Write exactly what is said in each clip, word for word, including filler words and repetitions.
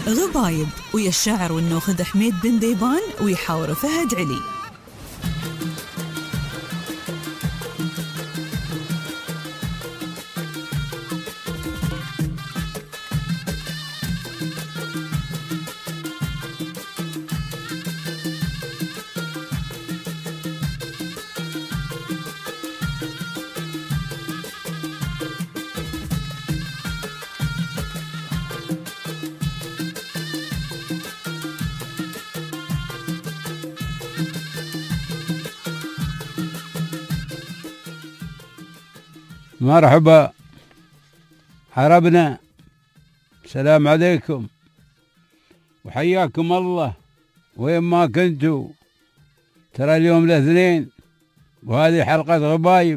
غبايب ويا الشاعر والنوخذ حميد بن ذيبان ويحاور فهد علي. مرحبا حربنا، السلام عليكم وحياكم الله وين ما كنتوا. ترى اليوم الاثنين وهذه حلقة غبايب.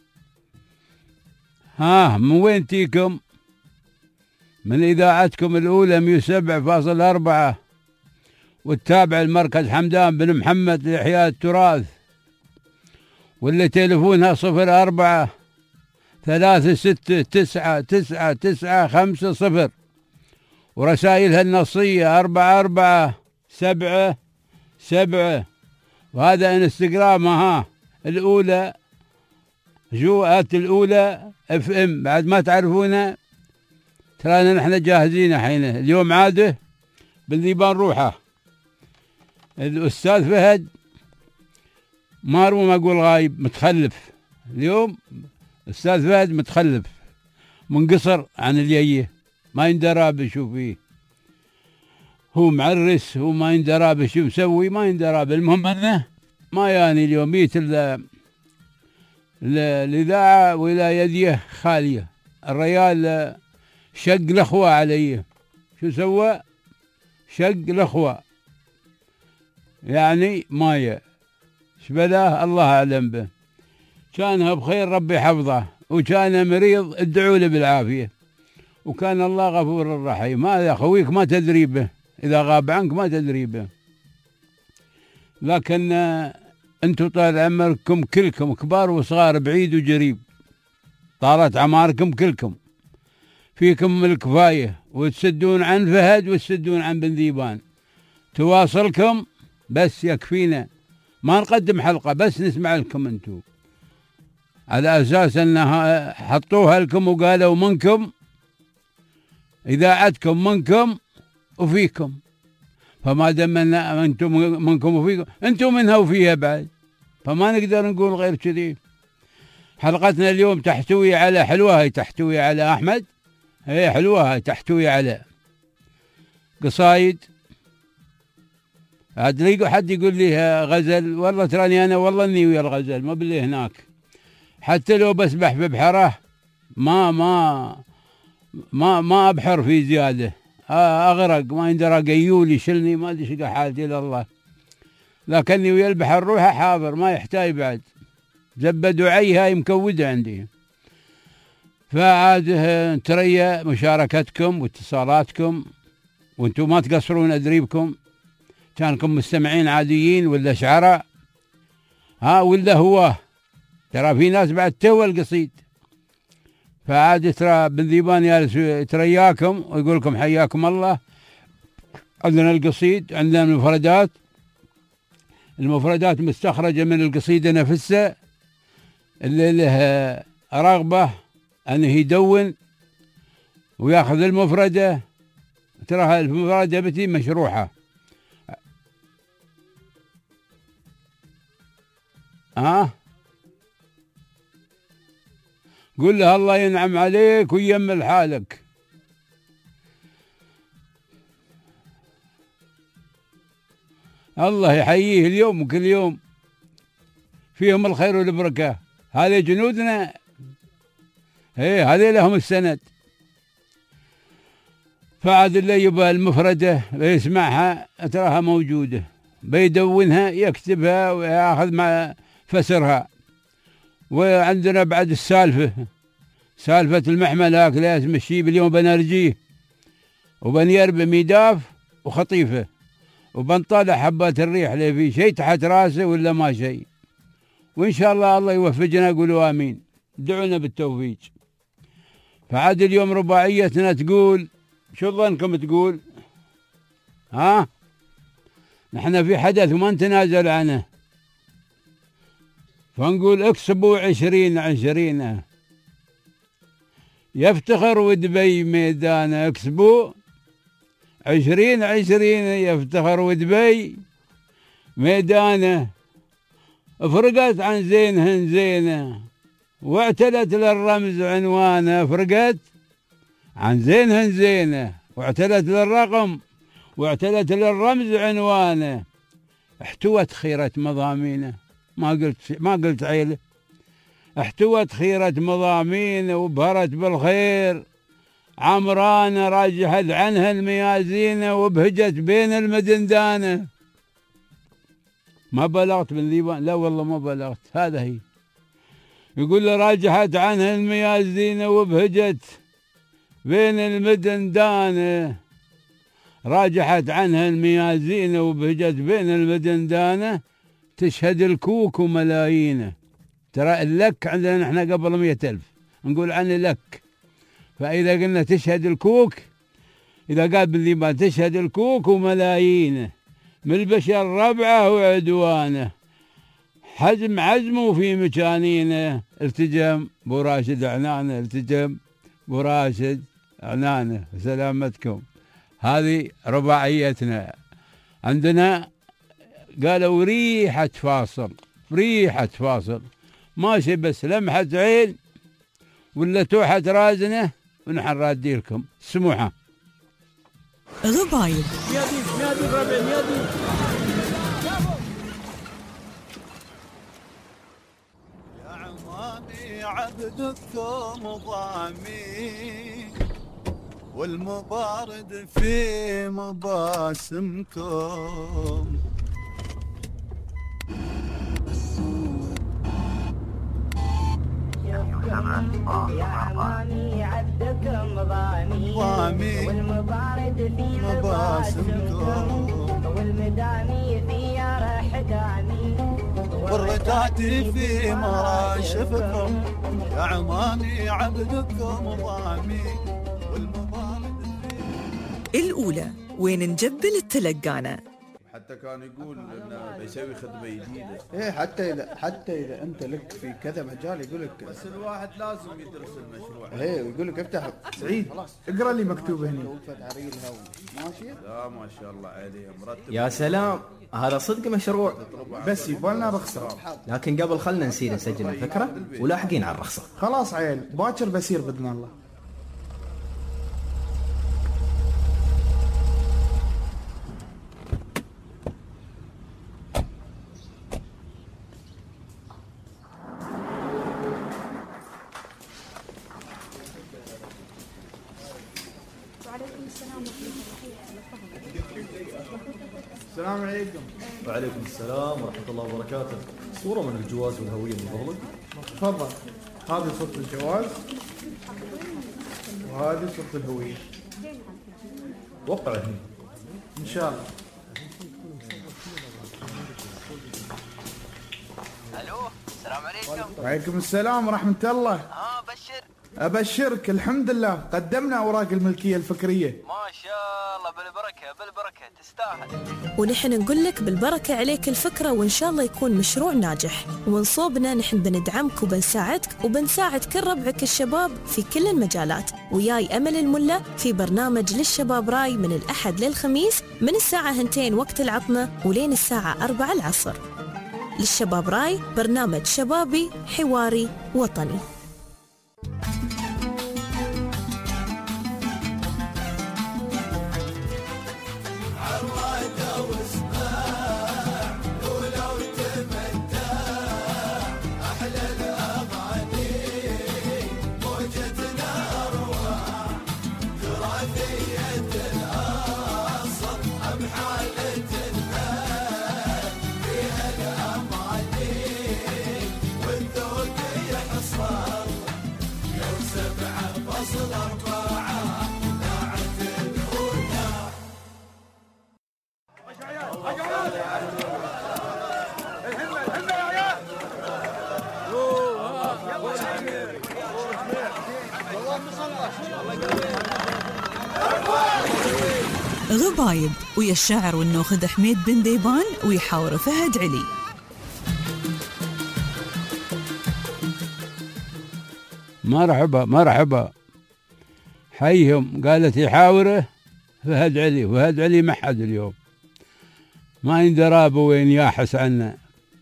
ها من وين تيكم؟ من إذاعتكم الأولى مية وسبعة فاصلة أربعة والتابع المركز حمدان بن محمد لإحياء التراث، واللي تلفونها صفر أربعة ثلاثة ستة تسعة تسعة تسعة خمسة صفر، ورسائلها النصية أربعة أربعة سبعة سبعة. وهذا انستغرامها الأولى جوءات الأولى اف ام. بعد ما تعرفونها ترانا نحن جاهزين حين اليوم عاده بالذيبان روحه. الأستاذ فهد ما رو ما أقول غايب، متخلف اليوم. أستاذ فهد متخلف منقصر عن الجيه، ما يندرى بشو فيه، هو معرس، هو ما يندرى بشو مسوي، ما يندرى. المهم انه ما يعني اليوم يت الإذاعة ولا يديه خالية. الريال شق الأخوة عليه. شو سوى؟ شق الأخوة يعني مايه شبلاه الله أعلم به. كانها بخير ربي حفظه، وكان مريض ادعوا له بالعافية، وكان الله غفور رحيم. هذا خويك ما تدري به، إذا غاب عنك ما تدري به. لكن أنتم طال عمركم كلكم كبار وصغار بعيد وجريب، طالت عماركم كلكم، فيكم الكفاية، وتسدون عن فهد وتسدون عن بن ذيبان. تواصلكم بس يكفينا، ما نقدم حلقة بس نسمع لكم أنتم، على أساس أنها حطوها لكم وقالوا منكم، إذاعتكم منكم وفيكم. فما دام أنتم منكم وفيكم، أنتم منها وفيها بعد، فما نقدر نقول غير كذي. حلقتنا اليوم تحتوي على حلوة، هي تحتوي على أحمد، هي حلوة، هي تحتوي على قصايد. عاد ليقوا حد يقول لي غزل، والله تراني أنا والله إني ويا الغزل ما باللي هناك. حتى لو بسبح في بحره ما ما ما ما أبحر في زيادة، أغرق ما يندرى قيول يشلني، ما أدري شو حالتي إلى الله. لكني ويا البحر روحه حاضر، ما يحتاج بعد. زبد وعي هاي مكودة عندي. فعاد تريا مشاركتكم واتصالاتكم، وانتم ما تقصرون أدري بكم. كانكم مستمعين عاديين ولا شعراء، ها ولا هو ترى في ناس بعد تو القصيد. فعاد ترى بن ذيبان يترياكم ويقول لكم حياكم الله. عندنا القصيد، عندنا المفردات. المفردات مستخرجة من القصيدة نفسها، اللي له رغبة أنه يدون وياخذ المفردة، تراها المفردة بتي مشروحة. ها قل له الله ينعم عليك ويمل حالك. الله يحييه اليوم وكل يوم، فيهم الخير والبركة. هذه جنودنا، ايه هذه لهم السند. فعاد اللي يبغى المفردة بيسمعها تراها موجودة، بيدونها يكتبها وياخذ مع فسرها. وعندنا بعد السالفة، سالفة المحمل هاك لازم الشيب اليوم بنرجيه، وبنيرب ميداف وخطيفة، وبنطالع حبات الريح اللي في شيء تحت راسه ولا ما شيء. وإن شاء الله الله يوفقنا، قولوا آمين، دعونا بالتوفيق. فعاد اليوم رباعيتنا تقول، شو ظنكم تقول؟ ها نحن في حدث وما نتنازل عنه، فنقول اكسبوا عشرين عشرين. يفتخر ودبي ميدانه، اكسبوا عشرين عشرين. يفتخر ودبي ميدانه، فرقت عن زينهن زينه واعتلت للرمز عنوانه. فرقت عن زينهن زينه واعتلت للرقم واعتلت للرمز عنوانه. احتوت خيرة مضامينه، ما قلت ما قلت عيله. احتوت خيرة مضامينه وبهرت بالخير عمرانه، راجحت عنها الميازينه وبهجت بين المدندانه. ما بلغت من ذيبان؟ لا والله ما بلغت. هذا هي يقول له راجحت عنها الميازينه وبهجت بين المدندانه. راجحت عنها الميازينه وبهجت بين المدندانه. تشهد الكوك وملايينه. ترى اللك عندنا نحن قبل مئة ألف نقول عنه لك، فإذا قلنا تشهد الكوك، إذا قال بالذيبان تشهد الكوك وملايينه، من البشر ربعه وعدوانه، حزم عزمه في مكانينه. التجم بو راشد عنانه، التجم بو راشد عنانه. سلامتكم. هذه رباعيتنا. عندنا قالوا ريحة فاصل، ريحة فاصل ماشي، بس لمحة عين ولا توحة رازنة ونحن رادي لكم. سموحة غبايب. يا عمامي عبدكم ضامي والمبارد في مباسمكم. يا عمامي عبدكم ضامي ضامي والمبارد في مباسمكم والمدامي في رحداني والرتاتي في مراشفكم. يا عمامي عبدكم ضامي والمبارد في. الأولى وين نجبل التلقانة. حتى كان يقول انه بيسوي خدمه جديده. ايه حتى اذا حتى اذا انت لك في كذا مجال يقول لك بس الواحد لازم يدرس المشروع. ايه يقول لك افتح سعيد اقرا لي مكتوب هنا. ماشي. لا ما شاء الله عليه مرتب. يا سلام، هذا صدق مشروع، بس يبغالنا رخصه. لكن قبل خلنا نسير نسجل الفكره ولاحقين على الرخصه. خلاص عيل، باكر بسير باذن الله. السلام عليكم. وعليكم السلام ورحمة الله وبركاته. صورة من الجواز والهوية من فضلك. تفضل، هذه صورة الجواز وهذه صورة الهوية. وقع هنا إن شاء الله. الو السلام عليكم. وعليكم السلام ورحمة الله. ها بشر. أبشرك الحمد لله، قدمنا أوراق الملكية الفكرية. ما شاء الله بالبركة بالبركة، تستاهل. ونحن نقول لك بالبركة عليك الفكرة، وإن شاء الله يكون مشروع ناجح. ومن صوبنا نحن بندعمك وبنساعدك وبنساعد كل ربعك الشباب في كل المجالات. وياي أمل الملا في برنامج للشباب راي من الأحد للخميس من الساعة هنتين وقت العطمة ولين الساعة أربعة العصر. للشباب راي برنامج شبابي حواري وطني. والذوق يحصل غبايب ويا الشاعر والنوخذ حميد بن ديبان ويحاور فهد علي. مرحبا مرحبا حيهم. قالت يحاوره فهد علي، وفهد علي ما حد اليوم، ما يندرى وين ياحس عنا.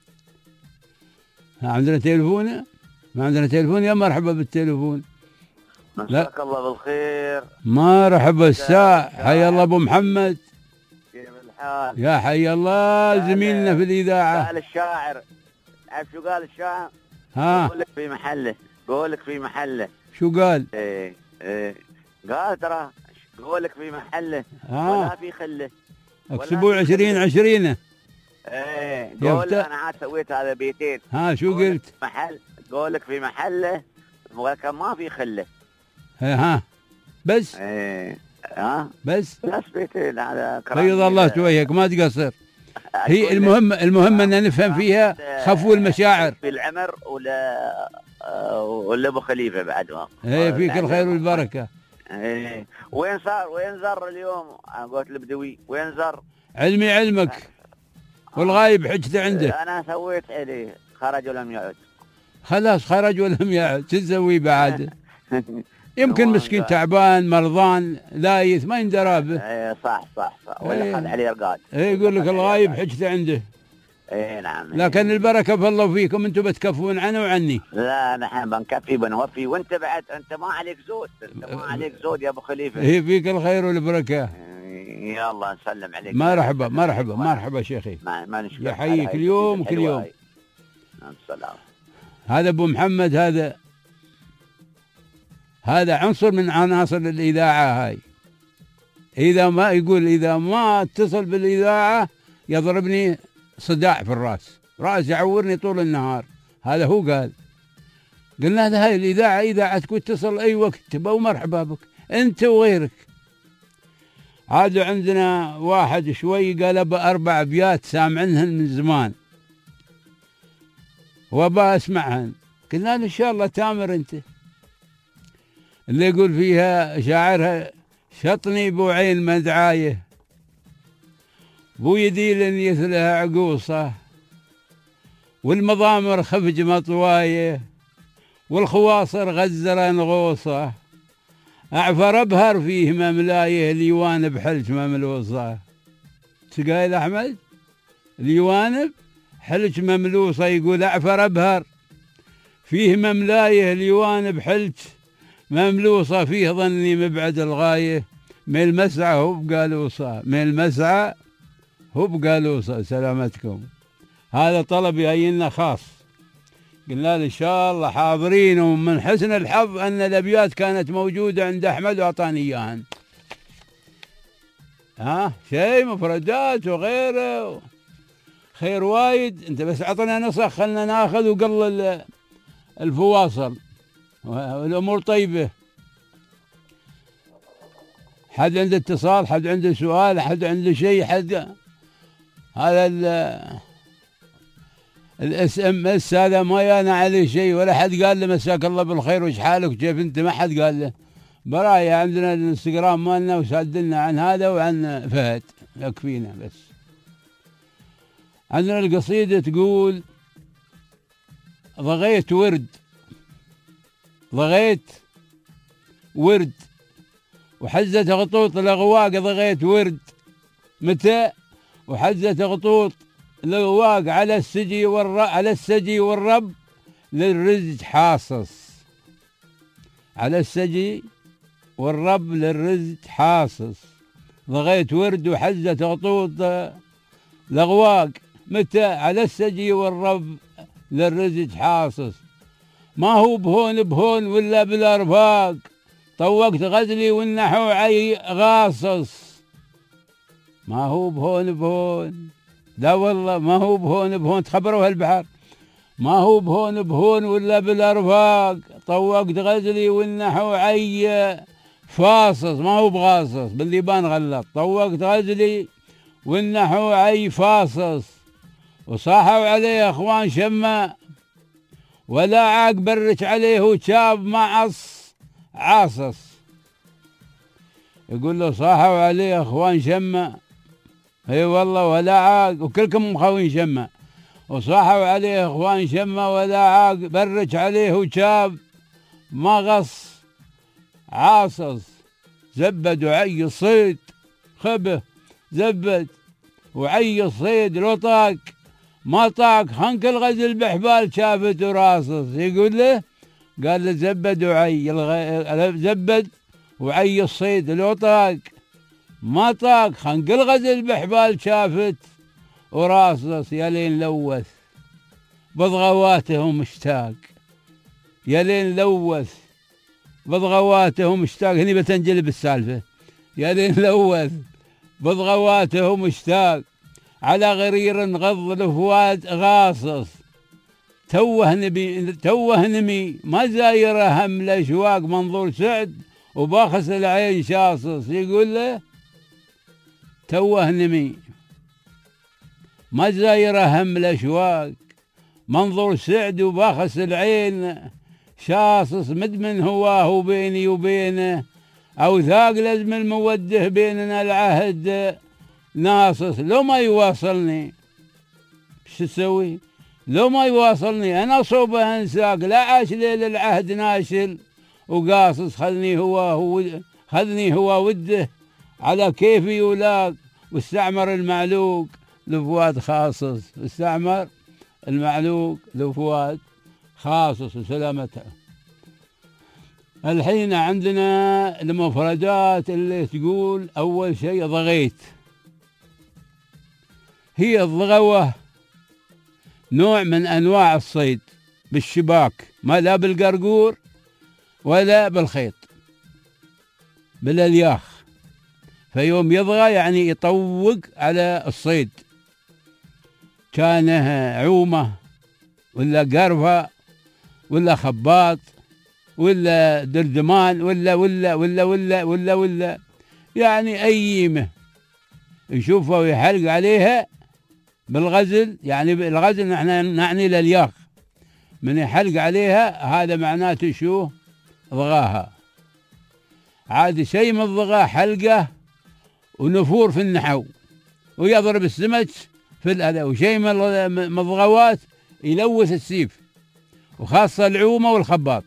عندنا تليفون؟ ما عندنا تليفون؟ يا مرحبا بالتليفون. مساك الله بالخير. مرحبا الساع، حيا الله ابو محمد. كيف الحال؟ يا حي الله زميلنا في الاذاعه. قال الشاعر، عارف شو قال الشاعر؟ ها قول لك في محله، قول لك في محله. شو قال؟ ايه ايه قال ترى قولك في محله ها ولا في خله. اكسبوا عشرين عشرين. ايه قول انا عاد سويت هذا بيتين. ها شو قلت؟ محل قولك في محله ولكن ما في خله. ها بس ايه ها بس بس بيتين هذا. بيض الله وجهك ما تقصر. هي المهم المهم ان نفهم فيها خفو المشاعر في العمر ولا ولا ابو خليفه بعد ما. ايه فيك الخير والبركه. ايه وين صار وين زر اليوم؟ قلت البدوي وين زر؟ علمي علمك والغايب حجته عنده. انا سويت عليه خرج ولم يعد. خلاص خرج ولم يعد، شو تسوي بعد؟ يمكن مسكين تعبان مرضان لايث ما يندرى به. ايه صح صح صح ولا خذ عليه رقاد. ايه يقول لك الغايب حجته عنده. ايه نعم. لكن البركه في الله وفيكم، انتم بتكفون عنه وعني. لا نحن بنكفي بنوفي، وانت بعد انت ما عليك زود، انت ما عليك زود يا ابو خليفه. ايه فيك الخير والبركه. يلا نسلم عليك. مرحبا مرحبا مرحبا شيخي. ما, ما نشكر. يحييك اليوم كل يوم. السلام. هذا ابو محمد، هذا هذا عنصر من عناصر الاذاعه هاي. اذا ما يقول اذا ما اتصل بالاذاعه يضربني صداع في الراس، راس يعورني طول النهار. هذا هو قال. قلنا هذا هاي الاذاعه اذاعتك واتصل اي وقت تبى ومرحبا بك انت وغيرك. عادوا عندنا واحد شوي قال ابى اربع ابيات سامعنهن من زمان وابى اسمعهن. قلنا له ان شاء الله تامر انت. اللي يقول فيها شاعرها شطني بو عين مدعايه بو يديل يثلها عقوصه والمضامر خفج مطوايه والخواصر غزر نغوصه اعفر ابهر فيه مملايه اليوانب حلج مملوصه. تقايل احمد اليوانب حلج مملوصه، يقول اعفر ابهر فيه مملايه اليوانب حلج مملوصه فيه ظني مبعد الغايه من المسعى هو بقالوصه، من المسعى هو بقالوصه. سلامتكم. هذا طلب يجينا خاص، قلنا له ان شاء الله حاضرين، ومن حسن الحظ ان الابيات كانت موجوده عند احمد واعطاني اياهن. ها شيء مفردات وغيره خير وايد. انت بس اعطنا نسخ خلنا ناخذ وقل الفواصل والامور طيبه. حد عنده اتصال، حد عنده سؤال، حد عنده شيء، حد هذا الاس ام اس هذا ما يانا عليه شيء، ولا حد قال له مساك الله بالخير وش حالك كيف انت، ما حد قال له. برايا عندنا الانستغرام مالنا وسادلنا عن هذا وعن فهد يكفينا. بس عندنا القصيدة تقول ضغيت ورد ضغيت ورد وحزت غطوط الأغواق ضغيت ورد متى وحزت غطوط الأغواق على السجي والر... على السجي والرب للرزق حاصص، على السجي والرب للرزق حاصص. ضغيت ورد وحزت غطوط الأغواق متى على السجي والرب للرزق حاصص. ما هو بهون بهون ولا بالأرفاق طوقت غزلي والنحو عي غاصص. ما هو بهون بهون، لا والله ما هو بهون بهون، تخبروا هالبحر. ما هو بهون بهون ولا بالأرفاق طوقت غزلي والنحو عي فاصص. ما هو بغاصص بالليبان غلط. طوقت غزلي والنحو عي فاصص. وصاحوا عليه اخوان شمة ولا عاق برج عليه وشاب معص عاصص. يقول له صاحوا عليه اخوان شمة، اي والله ولا عاق، وكلكم مخاوين شمة، وصاحوا عليه اخوان شمة ولا عاق، برج عليه وشاب ما غص عاصص، زبد وعي الصيد خبه، زبد وعي الصيد لو طاق ما طاق، خنك الغزل بحبال شافت وراصص. يقول له قال له زبد وعي الغ... زبد وعي الصيد لو طاق ما طاق، خنق الغزل بحبال شافت وراصص. يا لين لوث بضغواته مشتاق، يا لين لوث بضغواته مشتاق. هني بتنجلب السالفة. يا لين لوث بضغواته مشتاق، على غرير غض الفؤاد غاصص، توه نبي توه نمي ما زايره هم الاشواق، منظور سعد وباخس العين شاصص. يقول له توه نمي ما زايره هم الاشواق، منظور سعد وباخس العين شاصص. مدمن هواه بيني وبينه، اوثاق لازم الموده بيننا العهد ناصص. لو ما يواصلني شو اسوي؟ لو ما يواصلني انا صوبه انساق، لا عاش ليل العهد ناشل وقاصص. خذني هو هو خذني هو وده على كيفي يولاق، واستعمر المعلوق لفؤاد خاصص، استعمر المعلوق لفؤاد خاصص وسلامتها. الحين عندنا المفردات اللي تقول اول شيء ضغيت. هي الضغوة نوع من انواع الصيد بالشباك، ما لا بالقرقور ولا بالخيط، بالالياخ. فيوم يضغى يعني يطوق على الصيد، كانه عومة ولا قرفة ولا خباط ولا دردمان ولا ولا ولا ولا ولا ولا يعني أيمة يشوفها ويحلق عليها بالغزل. يعني بالغزل نحن نعني الالياخ، من يحلق عليها هذا معناته شو؟ ضغاها. عاد شيء من الضغا حلقه ونفور في النحو، ويضرب السمك في الأذى. وشيء من الضغوات يلوث السيف، وخاصة العومة والخباط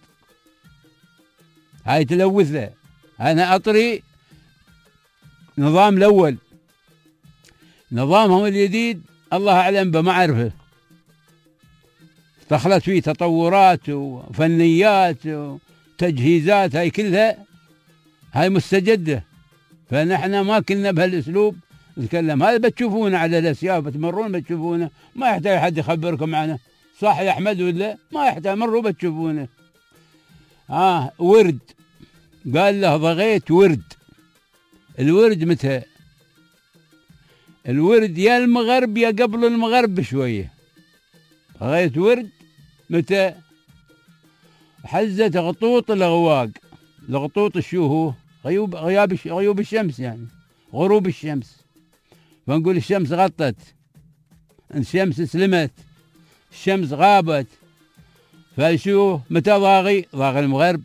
هاي تلوثه. أنا أطري نظام الأول، نظامهم الجديد الله أعلم بما أعرفه، دخلت فيه تطورات وفنيات وتجهيزات، هاي كلها هاي مستجدة. فنحن ما كنا بهالأسلوب نتكلم. هذا بتشوفونه على الأسياف، بتمرون بتشوفونه، ما يحتاج حد يخبركم عنه. صح يا أحمد ولا؟ ما يحتاج، مروا بتشوفونه. آه ورد، قال له ضغيت ورد. الورد متى؟ الورد يا المغرب يا قبل المغرب بشوية. ضغيت ورد متى؟ حزت غطوط الغواق. الغطوط شو هو؟ غيوب غياب غيوب الشمس، يعني غروب الشمس. فنقول الشمس غطت، الشمس سلمت، الشمس غابت. فشو متى ضاغي؟ ضاغي المغرب.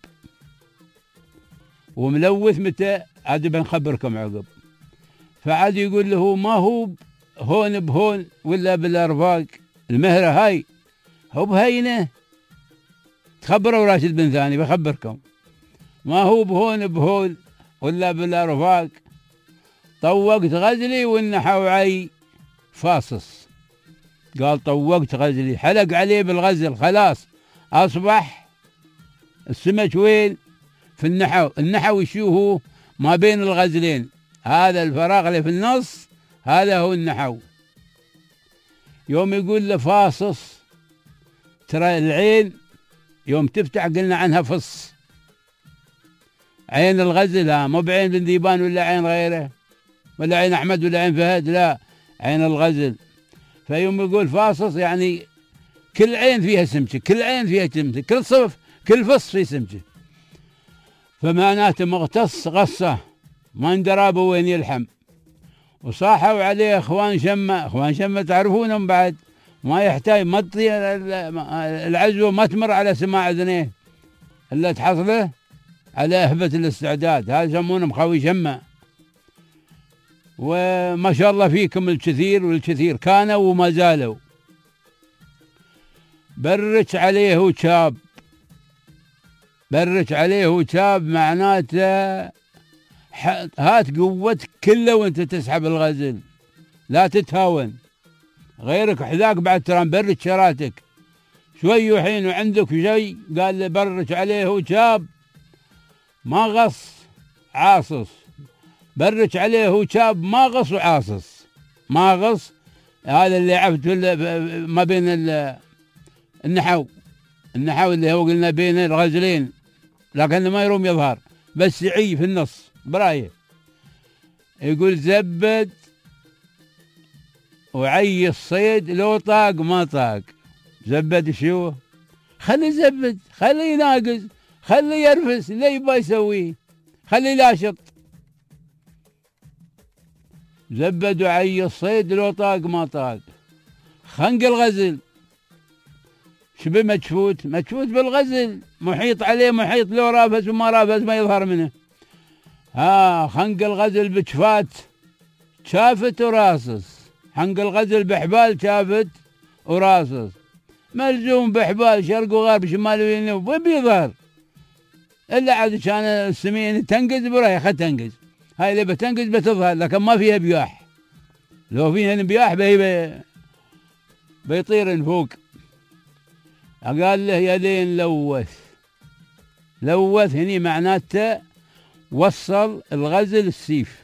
وملوث متى؟ عاد بنخبركم عقب. فعاد يقول له ما هو هون بهون ولا بالارفاق، المهرة هاي هو بهينه. تخبروا راشد بن ثاني بخبركم، ما هو بهون بهون ولا بالارفاق. طوقت غزلي والنحو عي فاصص. قال طوقت غزلي، حلق عليه بالغزل، خلاص اصبح السمك وين؟ في النحو. النحو شو هو؟ ما بين الغزلين، هذا الفراغ اللي في النص هذا هو النحو. يوم يقول له فاصص، ترى العين يوم تفتح قلنا عنها فص، عين الغزل، ها مو بعين بن ذيبان ولا عين غيره ولا عين احمد ولا عين فهد، لا عين الغزل. فيوم يقول فاصص يعني كل عين فيها سمكه، كل عين فيها سمكه، كل صف كل فص فيه سمكه. فمعناته مغتص غصه ما ندرابه وين يلحم. وصاحوا عليه اخوان شمه، اخوان شمه تعرفونهم بعد، ما يحتاج مطي العزوه ما تمر على سماع اذنيه الا تحصله على اهبه الاستعداد. هذا يسمونه مخاوي شمه. وما شاء الله فيكم الكثير والكثير كانوا وما زالوا. برج عليه وشاب، برج عليه وشاب معناته هات قوتك كله وانت تسحب الغزل، لا تتهاون. غيرك حذاك بعد ترى برج شراتك شوي وحين وعندك شيء. قال له برج عليه وشاب ما غص عاصص، برج عليه وشاب ما غص وعاصص. ما غص هذا اللي عفت ما بين النحو، النحو اللي هو قلنا بين الغزلين، لكنه ما يروم يظهر بس يعي في النص برايه. يقول زبد وعي الصيد لو طاق ما طاق. زبد شو؟ خلي زبد، خلي يناقز، خلي يرفس، اللي يبغى يسويه، خلي لاشط. زبد وعي الصيد لو طاق ما طاق. خنق الغزل شبه مجفوت، مجفوت بالغزل، محيط عليه محيط، لو رافس وما رافس ما يظهر منه. ها خنق الغزل بجفات شافت وراصص، خنق الغزل بحبال شافت وراصص، ملزوم بحبال شرق وغرب شمال وجنوب وبيظهر. الا عاد كان السمين تنقز براي خد تنقز، هاي اللي بتنقز بتظهر، لكن ما فيها بياح. لو فيها بياح بي بيطير فوق. قال له يا لين لوث. لوث هني معناته وصل الغزل السيف،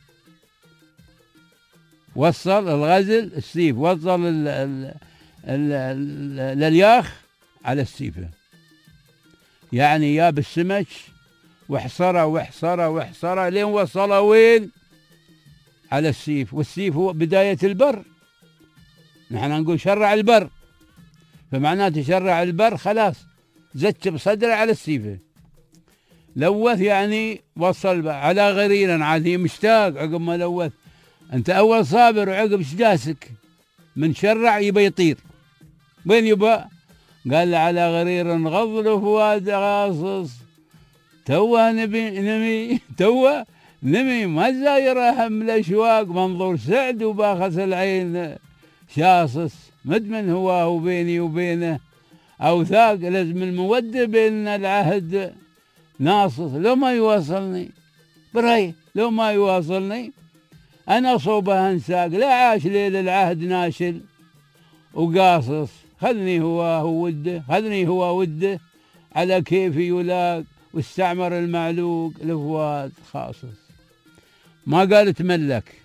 وصل الغزل السيف، وصل ال ال ال ال الالياخ على السيفه، يعني يا بالسمك وحصره وحصره وحصره لين وصله وين؟ على السيف. والسيف هو بداية البر، نحن نقول شرع البر، فمعناته شرع البر خلاص زك بصدره على السيفه. لوث يعني وصل على غرير، عادي مشتاق عقب ما لوث. انت اول صابر وعقب شجاسك من شرع يبى يطير، وين يبى؟ قال على غرير غض فؤاد غاصص، توه نبي نمي توه نمي ما زايره هم الاشواق، منظور سعد وباخس العين شاصص، مدمن هواه وبيني وبينه اوثاق، لازم الموده بين العهد ناصص. لو ما يواصلني براي، لو ما يواصلني انا صوبه انساق، لا عاش ليل العهد ناشل وقاصص. خذني هواه ووده، خذني هو وده على كيفي يلاق، واستعمر المعلوق لفواد خاصص. ما قال تملك،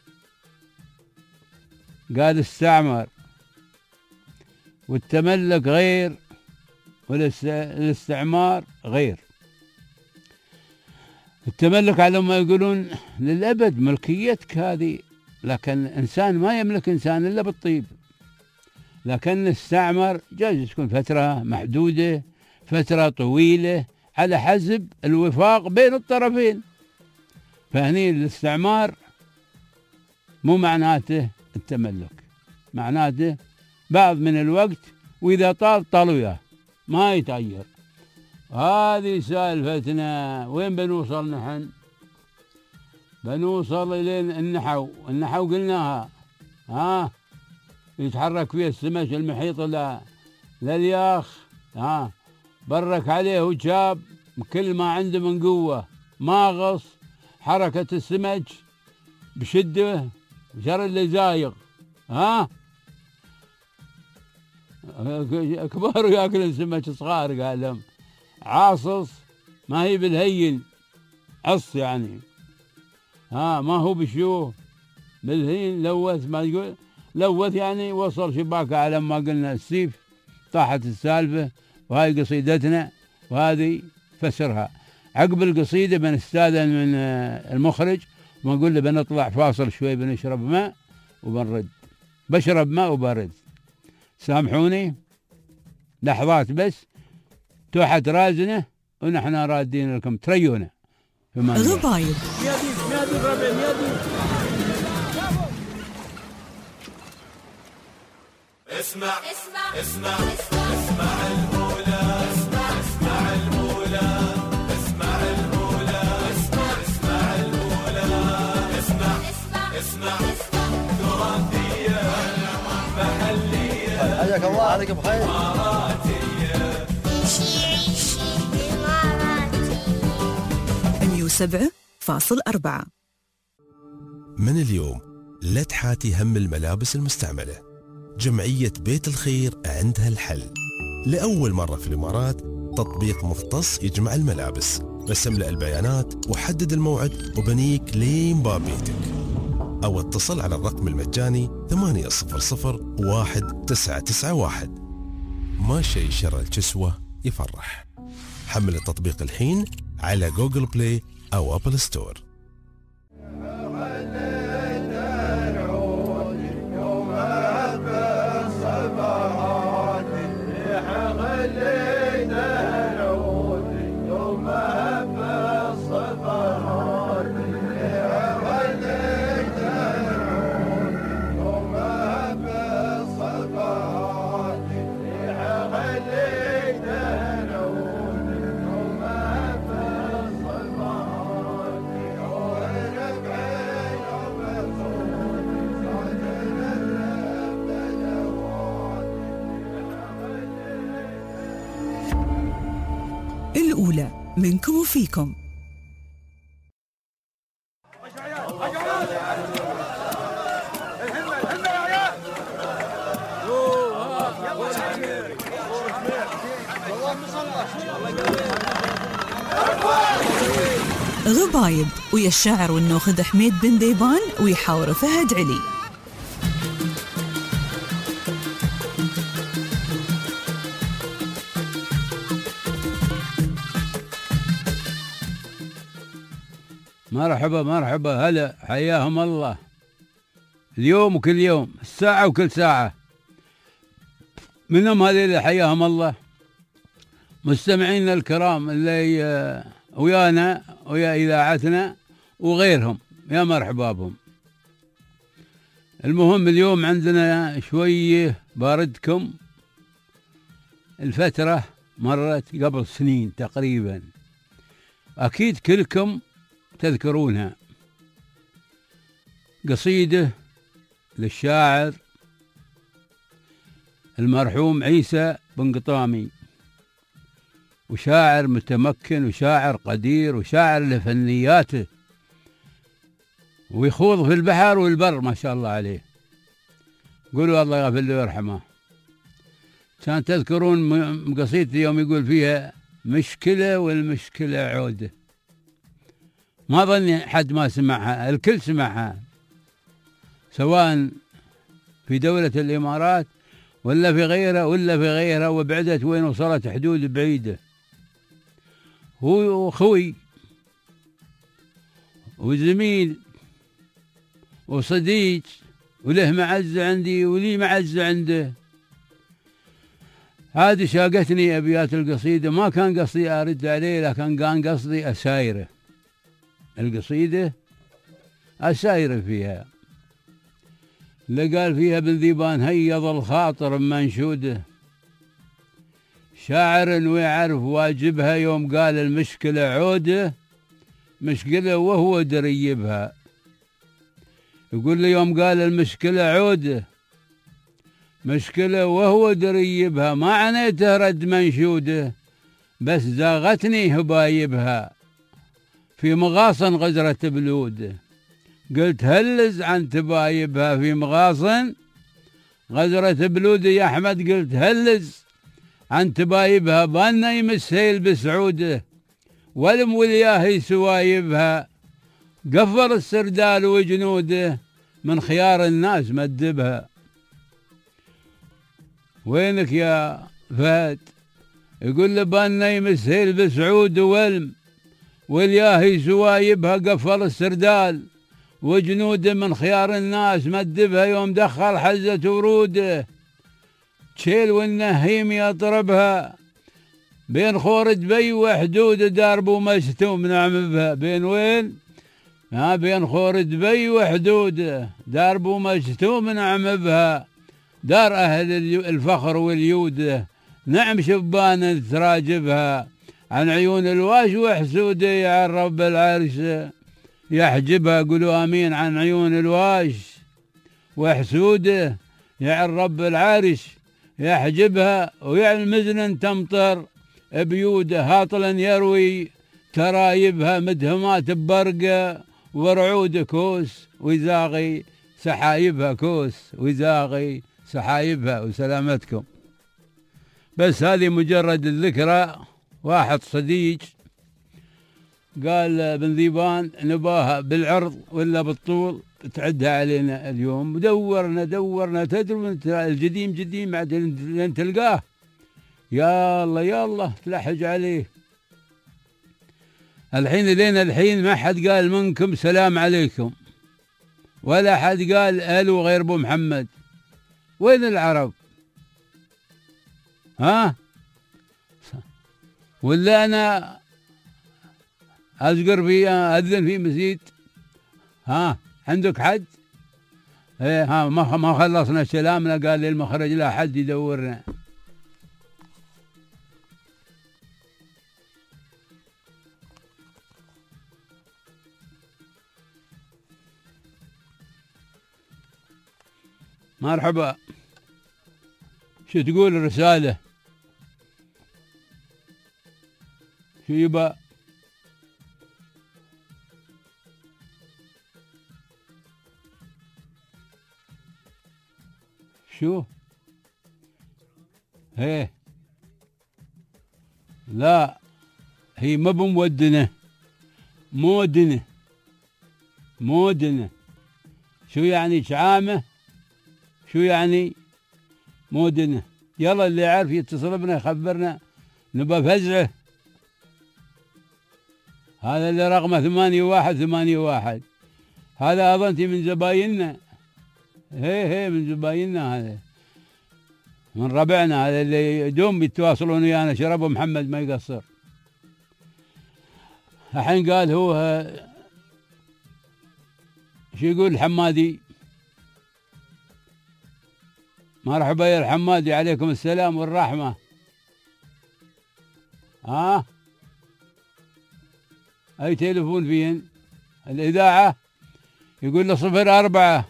قال استعمر. والتملك غير والاستعمار غير. التملك على ما يقولون للأبد ملكيتك هذه، لكن إنسان ما يملك إنسان إلا بالطيب. لكن استعمر جايز تكون فترة محدودة، فترة طويلة، على حسب الوفاق بين الطرفين. فهني الاستعمار مو معناته التملك، معناته بعض من الوقت، وإذا طال طال وياه ما يتغير. هذه سالفتنا. وين بنوصل نحن؟ بنوصل إلين النحو. النحو قلناها، ها يتحرك فيه السمك المحيط للياخ، ها برك عليه وجاب كل ما عنده من قوة، ما غص حركة السمك بشدة جر اللي زايغ، ها كبار ياكل السمك صغار. قال لهم عاصص ما هي بالهين، عص يعني، ها ما هو بشو بالهين. لوث ما يقول لوث يعني وصل شباكه على ما قلنا السيف. طاحت السالفه. وهاي قصيدتنا، وهذه فسرها. عقب القصيده بنستاذن من المخرج ونقول له بنطلع فاصل شوي، بنشرب ماء وبنرد. بشرب ماء وبرد، سامحوني لحظات بس. توحت رازنه ونحن رادين لكم، تريونا غبايب. اسمع اسمع اسمع اسمع المولى، اسمع اسمع المولى، اسمع المولى، اسمع اسمع المولى، اسمع عليك بخير. مية وسبعة فاصل أربعة. من اليوم لا تحاتي هم الملابس المستعملة. جمعية بيت الخير عندها الحل. لأول مرة في الإمارات تطبيق مختص يجمع الملابس. بس املأ البيانات وحدد الموعد وبنيك لين باب بيتك. أو اتصل على الرقم المجاني ثمانية صفر صفر واحد تسعة تسعة واحد. ما شيء شر الكسوة يفرح. حمل التطبيق الحين على جوجل بلاي أو أبل ستور. الأولى منكم وفيكم. غبايب ويا الشاعر والنوخذ حميد بن ديبان ويحاور فهد علي. مرحبا مرحبا هلا حياهم الله. اليوم وكل يوم الساعة وكل ساعة منهم هذول حياهم الله. مستمعينا الكرام اللي ويانا ويا إذاعتنا وغيرهم يا مرحبا بهم. المهم اليوم عندنا شوية باردكم. الفترة مرت قبل سنين تقريبا أكيد كلكم تذكرونها. قصيدة للشاعر المرحوم عيسى بن قطامي، وشاعر متمكن وشاعر قدير وشاعر لفنياته ويخوض في البحر والبر ما شاء الله عليه. قولوا الله يغفر له ويرحمه. كان تذكرون قصيدة يوم يقول فيها مشكلة والمشكلة عودة. ما ظني حد ما سمعها، الكل سمعها سواء في دولة الإمارات ولا في غيرها ولا في غيرها وبعدت وين وصلت حدود بعيدة. هو خوي وزميل وصديق وله معزة عندي ولي معزة عنده. هذه شاقتني أبيات القصيدة، ما كان قصدي أرد عليه لكن كان قصدي أسايره. القصيدة أسايره فيها اللي قال فيها بن ذيبان هيض الخاطر منشوده. شاعر ويعرف واجبها يوم قال المشكلة عودة مشكلة وهو دريبها. يقول لي يوم قال المشكلة عودة مشكلة وهو دريبها ما عنيته رد منشوده بس زاغتني هبايبها في مغاصن غزرة بلوده. قلت هلز عن تبايبها في مغاصن غزرة بلوده يا أحمد. قلت هلز عن تبايبها بانا يمسهيل بسعوده ولم ولياهي سوايبها. قفل السردال وجنوده من خيار الناس مدبها. وينك يا فهد؟ يقول له بانا يمسهيل بسعود ولم والياهي سوايبها. قفل السردال وجنوده من خيار الناس مدبها يوم دخل حزة وروده. تشيل والنهيم يطربها بين خور دبي وحدود دارب ومشتوم نعم بها. بين وين؟ ها بين خور دبي وحدود دارب ومشتوم نعم بها. دار أهل الفخر واليود نعم شبان تراجبها. عن عيون الواش وحسوده يا رب العرش يحجبها. قولوا آمين. عن عيون الواش وحسوده يا رب العرش يحجبها ويعلم مزن تمطر بيوده هاطلا يروي ترايبها مدهمات ببرقه ورعود كوس ويزاغي سحايبها كوس ويزاغي سحايبها. وسلامتكم. بس هذه مجرد الذكرى. واحد صديق قال بن ذيبان نباها بالعرض ولا بالطول تعدها علينا اليوم. دورنا دورنا تدرون الجديم جديم بعدين تلقاه يا الله يا الله تلحج عليه. الحين لين الحين ما حد قال منكم سلام عليكم ولا حد قال الو غير ابو محمد. وين العرب؟ ها؟ ولا انا ازقر في اذن في مسجد؟ ها عندك حد؟ ايه ها ما ما خلصنا سلامنا قال لي المخرج لا حد يدورنا. مرحبا. شو تقول الرسالة؟ شو يبا؟ شو؟ هيه لا هي ما بمودنة مودنة مودنة. شو يعني شعامة؟ شو يعني مودنة؟ يلا اللي يعرف يتصل بنا يخبرنا نبى فزعه. هذا اللي رقمه ثمانية واحد ثمانية واحد. هذا أظنتي من زبايننا. هي هي من زبايننا هذا من ربعنا هذا اللي يدوم يتواصلون ويانا. شربوا محمد ما يقصر. الحين قال هو شو يقول الحمادي؟ مرحبا يا الحمادي عليكم السلام والرحمة. ها أي تليفون فين؟ الإذاعة يقول له صفر أربعة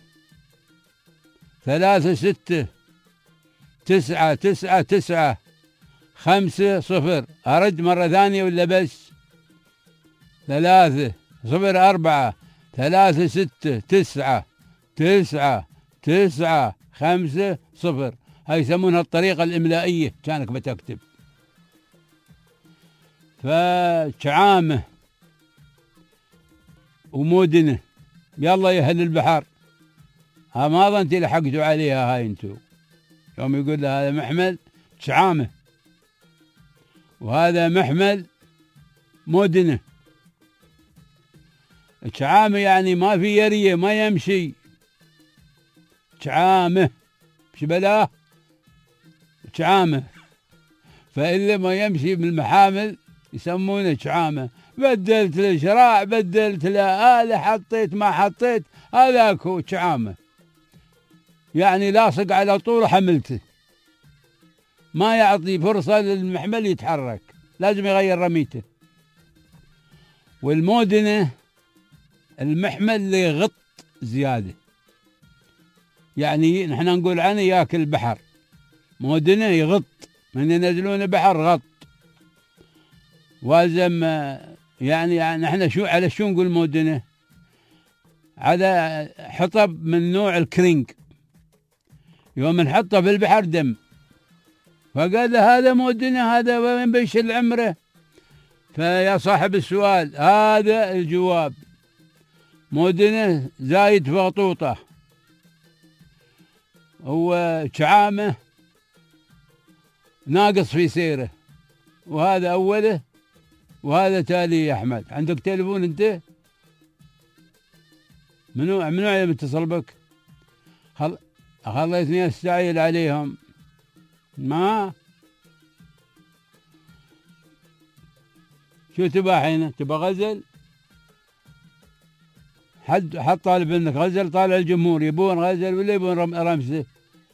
ثلاثة ستة تسعة تسعة تسعة خمسة صفر. أرد مرة ثانية ولا بس؟ ثلاثة صفر أربعة ثلاثة ستة تسعة تسعة تسعة خمسة صفر. هاي يسمونها الطريقة الإملائية كانك بتكتب. فشعامة ومودنة يلا يا أهل البحر. ها ما ظنتي لحقتوا عليها هاي انتو. يوم يقول له هذا محمل شعامة وهذا محمل مودنة. شعامة يعني ما في يرية ما يمشي. شعامة شبلاه شعامة. فإلا ما يمشي بالمحامل يسمونه شعامة. بدلت له شراع بدلت له آلة حطيت ما حطيت هذاك هو شعامة. يعني لاصق على طول حملته ما يعطي فرصة للمحمل يتحرك لازم يغير رميته. والمودنة المحمل اللي يغط زيادة يعني نحن نقول عنه ياكل البحر. مودنة يغط من ينزلون بحر غط. وازم يعني, يعني نحن شو على شو نقول مودنة؟ على حطب من نوع الكرينج. يوم نحطه في البحر دم. فقال له هذا مودنة هذا وين بيشل عمره؟ فيا صاحب السؤال هذا الجواب. مودنة زايد فغطوطة هو شعامة ناقص في سيره. وهذا أوله وهذا تالي يا أحمد. عندك تليفون أنت؟ منو منو اللي متصل بك؟ خل... خليتني أستعيل عليهم. ما شو تبى حين؟ تبى غزل؟ حد حد طالب منك غزل. طالع الجمهور يبون غزل ولا يبون رم... رمسه؟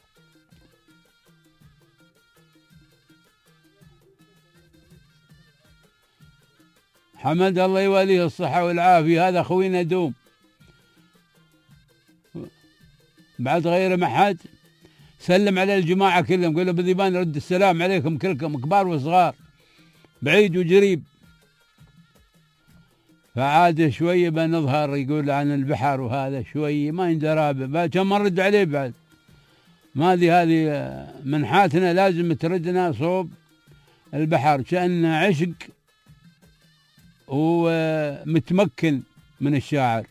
حمد الله يوليه الصحة والعافية. هذا خوينا دوم بعد غير ما حد. سلم على الجماعة كلهم، قول له بذيبان رد السلام عليكم كلكم كبار وصغار بعيد وقريب. فعاد شوية بنظهر يقول عن البحر وهذا شوية ما يندرى به، كم ما نرد عليه بعد. ما هذه هذه منحاتنا لازم تردنا صوب البحر، كأن عشق ومتمكن من الشاعر.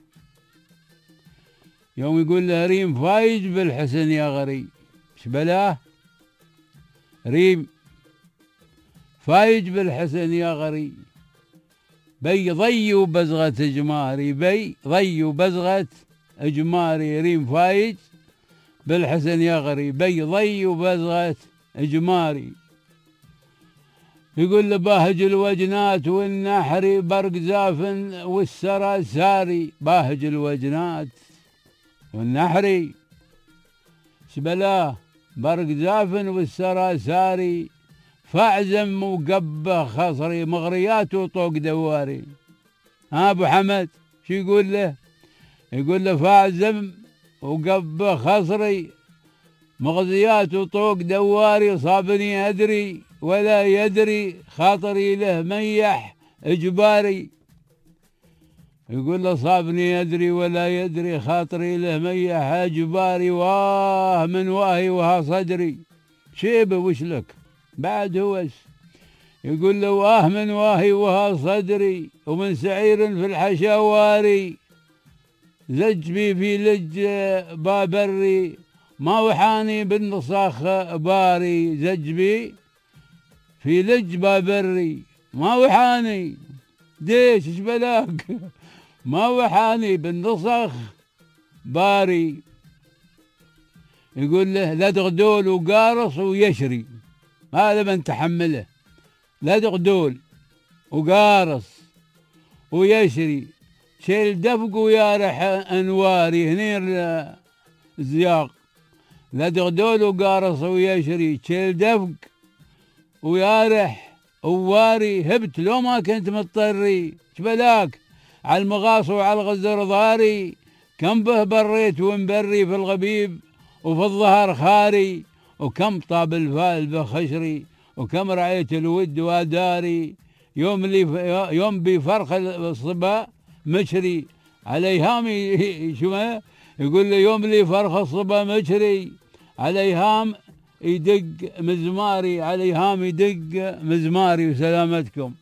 يوم يقول له ريم فايج بالحسن يا غري، شبلاه ريم فايج بالحسن يا غري، بي ضي وبزغة جماري، بي ضي وبزغة جماري، ريم فايج بالحسن يا غري، بي ضي وبزغة جماري. يقول له باهج الوجنات والنحري، برق زافن والسرى ساري، باهج الوجنات والنحري شبلاه، برق زافن والسرى ساري، فاعزم وقبه خصري، مغريات وطوق دواري. ها ابو حمد شو يقول له؟ يقول له فاعزم وقبه خصري، مغزيات وطوق دواري، صابني ادري ولا يدري، خاطري له ميح اجباري. يقول له صابني يدري ولا يدري، خاطري له ميح اجباري، واه من واهي وها صدري. شيبه وش لك بعد هوس؟ يقول له واه من واهي وها صدري، ومن سعير في الحشواري، زج بي في لج بابري، ما وحاني بالنصاخ باري، زج بي في لج بابري، ما وحاني ديش ايش بلاك ما وحاني بالنصخ باري. يقول له لدغ دول وقارص ويشري، هذا من تحمله، لدغ دول وقارص ويشري، شيل دفق ويارح انواري، هني الزياق، لدغ دول وقارص ويشري، شيل دفق ويارح وواري، هبت لو ما كنت مضطري، شبلاك على المغاص وعلى الغزر ضاري، كم به بريت ومبري في الغبيب وفي الظهر خاري، وكم طاب الفال بخشري، وكم رعيت الود وداري، يوم اللي يوم بفرخ الصبا مشري، على هامي شو يقول له يوم اللي فرخ الصبا مشري، على هام يدق مزماري، على هام يدق مزماري. وسلامتكم.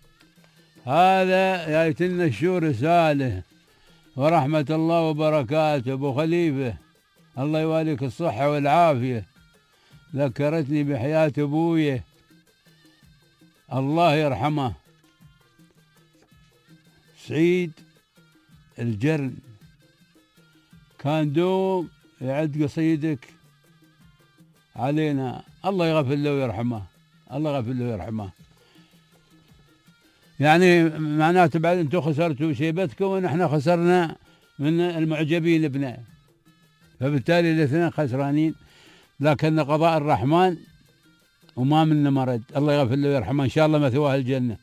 هذا يايتنا الشور رساله ورحمة الله وبركاته. أبو خليفة الله يواليك الصحة والعافية، ذكرتني بحياة أبويه الله يرحمه سعيد الجرن، كان دوم يعد قصيدك علينا، الله يغفر له ويرحمه، الله يغفر له ويرحمه. يعني معناته بعد انتم خسرتوا شيبتكم ونحن خسرنا من المعجبين بنا، فبالتالي الاثنين خسرانين، لكن قضاء الرحمن وما منا مرد، الله يغفر له ويرحمه، ان شاء الله مثواه الجنه.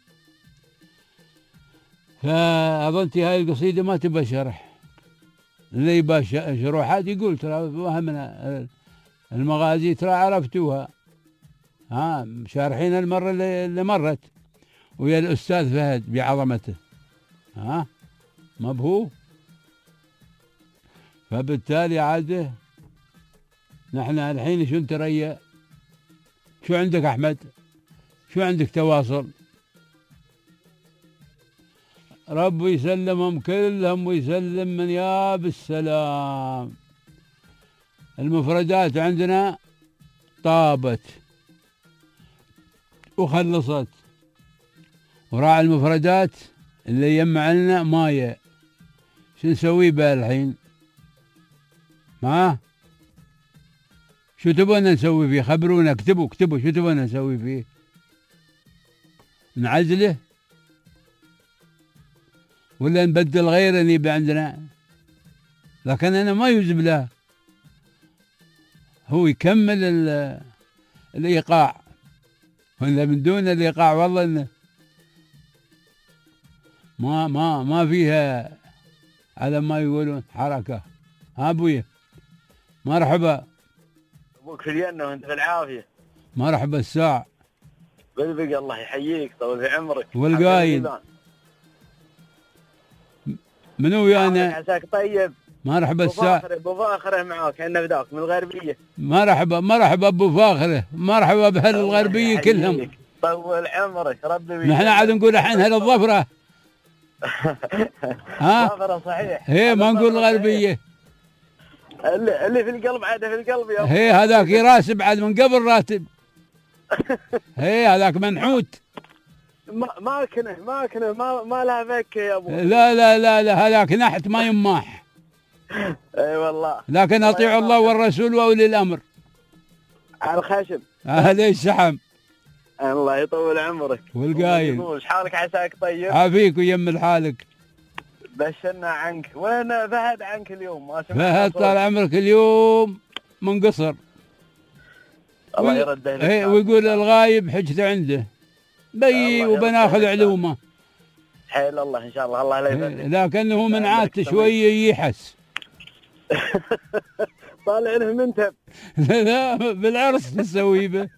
فاظنتي هاي القصيده ما تبى شرح، اللي يبى شروحات يقول ترى فهمنا المغازي ترى عرفتوها، ها شارحين المره اللي مرت ويا الأستاذ فهد بعظمته، ها ما بهو. فبالتالي عاده نحن الحين شو نتريا؟ شو عندك أحمد؟ شو عندك تواصل؟ رب يسلمهم كلهم ويسلم من يا بالسلام. المفردات عندنا طابت وخلصت، وراعي المفردات اللي يجمع لنا مايه، شو نسوي بها الحين؟ ما شو تبون نسوي فيه؟ خبرونا، اكتبوا اكتبوا شو تبون نسوي فيه؟ نعزله ولا نبدل غيره نيبي عندنا؟ لكن انا ما يجب له، هو يكمل الايقاع، ولا من دون الايقاع والله انه ما ما ما فيها على ما يقولون حركه. ها ابويا مرحبا. ابوك في الجنه وانت في العافيه. مرحبا الساع. بالبقى الله يحييك طول في عمرك. والقايد منو ويانا؟ عساك طيب. مرحبا الساع. ابو فاخره معاك احنا بداك من الغربيه. مرحبا مرحبا ابو فاخره، مرحبا باهل الغربيه كلهم. طول عمرك ربي. نحن عاد نقول الحين اهل الظفره. ها؟ الظفره صحيح. هي ما نقول الغربيه. اللي اللي في القلب عاد في القلب يا. هي هذاك يراسب عاد من قبل راتب. هي هذاك منحوت. ما ماكنه ماكنه ما ما لها فك يا ابو. لا لا لا لا هذاك نحت ما يماح. اي والله. لكن اطيعوا الله والرسول واولي الامر. على الخشب. هذا الشحم. الله يطول عمرك. والقايل. ايش حالك عساك طيب؟ عافيك ويم حالك. بشرنا عنك، وين فهد عنك اليوم؟ ما سمعت. فهد طال عمرك اليوم منقصر. الله يرده لك. ايه ويقول الغايب حجته عنده. بي وبناخذ علومه. حيل الله ان شاء الله، الله لا يبارك. لكنه من عادته شويه يحس. طالع له منتب. لا لا بالعرس تسوي به.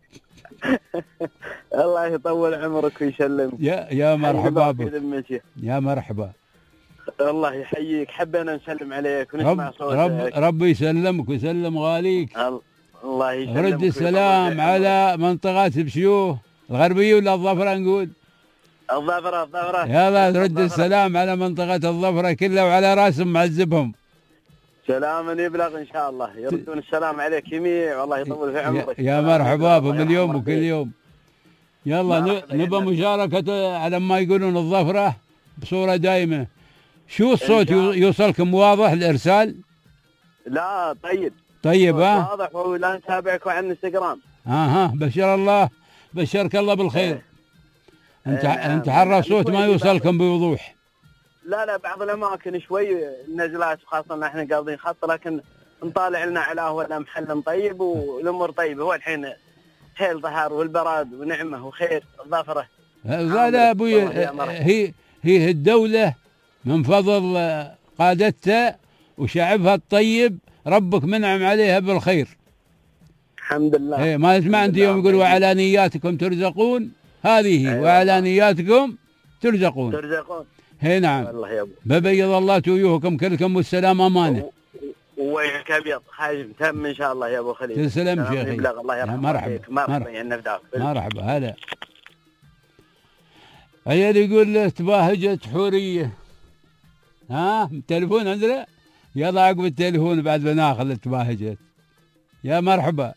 الله يطول عمرك ويسلمك. يا يا مرحبا بك. يا مرحبا. الله يحييك، حبينا نسلم عليك ونسمع صوتك. رب ربي يسلمك ويسلم غاليك. الله يسلمك. ورد السلام على منطقة بشيوه الغربية ولا الظفرة نقول؟ الظفرة الظفرة. يلا رد السلام على منطقة الظفرة كلها وعلى راسهم معذبهم. سلام يبلغ ان شاء الله، يردون السلام عليك جميع والله يطول في عمرك. يا مرحبا بهم اليوم وكل يوم. يلا نبى مشاركة على ما يقولون الظفرة بصورة دائمة. شو الصوت يوصلكم واضح الارسال؟ لا طيب. طيب ها؟ واضح ولا نتابعك على الانستغرام. اها بشر الله بشرك الله بالخير. انت انت حر صوت ما يوصلكم بوضوح. لا لا بعض الاماكن شوي نزلات خاصة احنا قاضين خط، لكن نطالع لنا على قهوة محل طيب والامور طيبة. هو الحين حيل ظهر والبراد ونعمة وخير الظفرة. لا ابوي هي هي الدولة من فضل قادتها وشعبها الطيب ربك منعم عليها بالخير. الحمد لله. ايه ما تسمع انت يوم يقول وعلى نياتكم ترزقون، هذه أيوة. وعلى نياتكم ترزقون. ترزقون. هي نعم. والله يا ابو. ببيض الله توجوهكم كلكم والسلام امانه. وياك ابيض حاجم تم ان شاء الله يا ابو خليل. تسلم شيخي. الله يرحمك. مرحبا مرحبا مرحبا هلا. عيال يقول تباهجت حوريه. ها التليفون عندنا؟ يلا عقب التليفون بعد بناخذ التباهجت. يا مرحبا.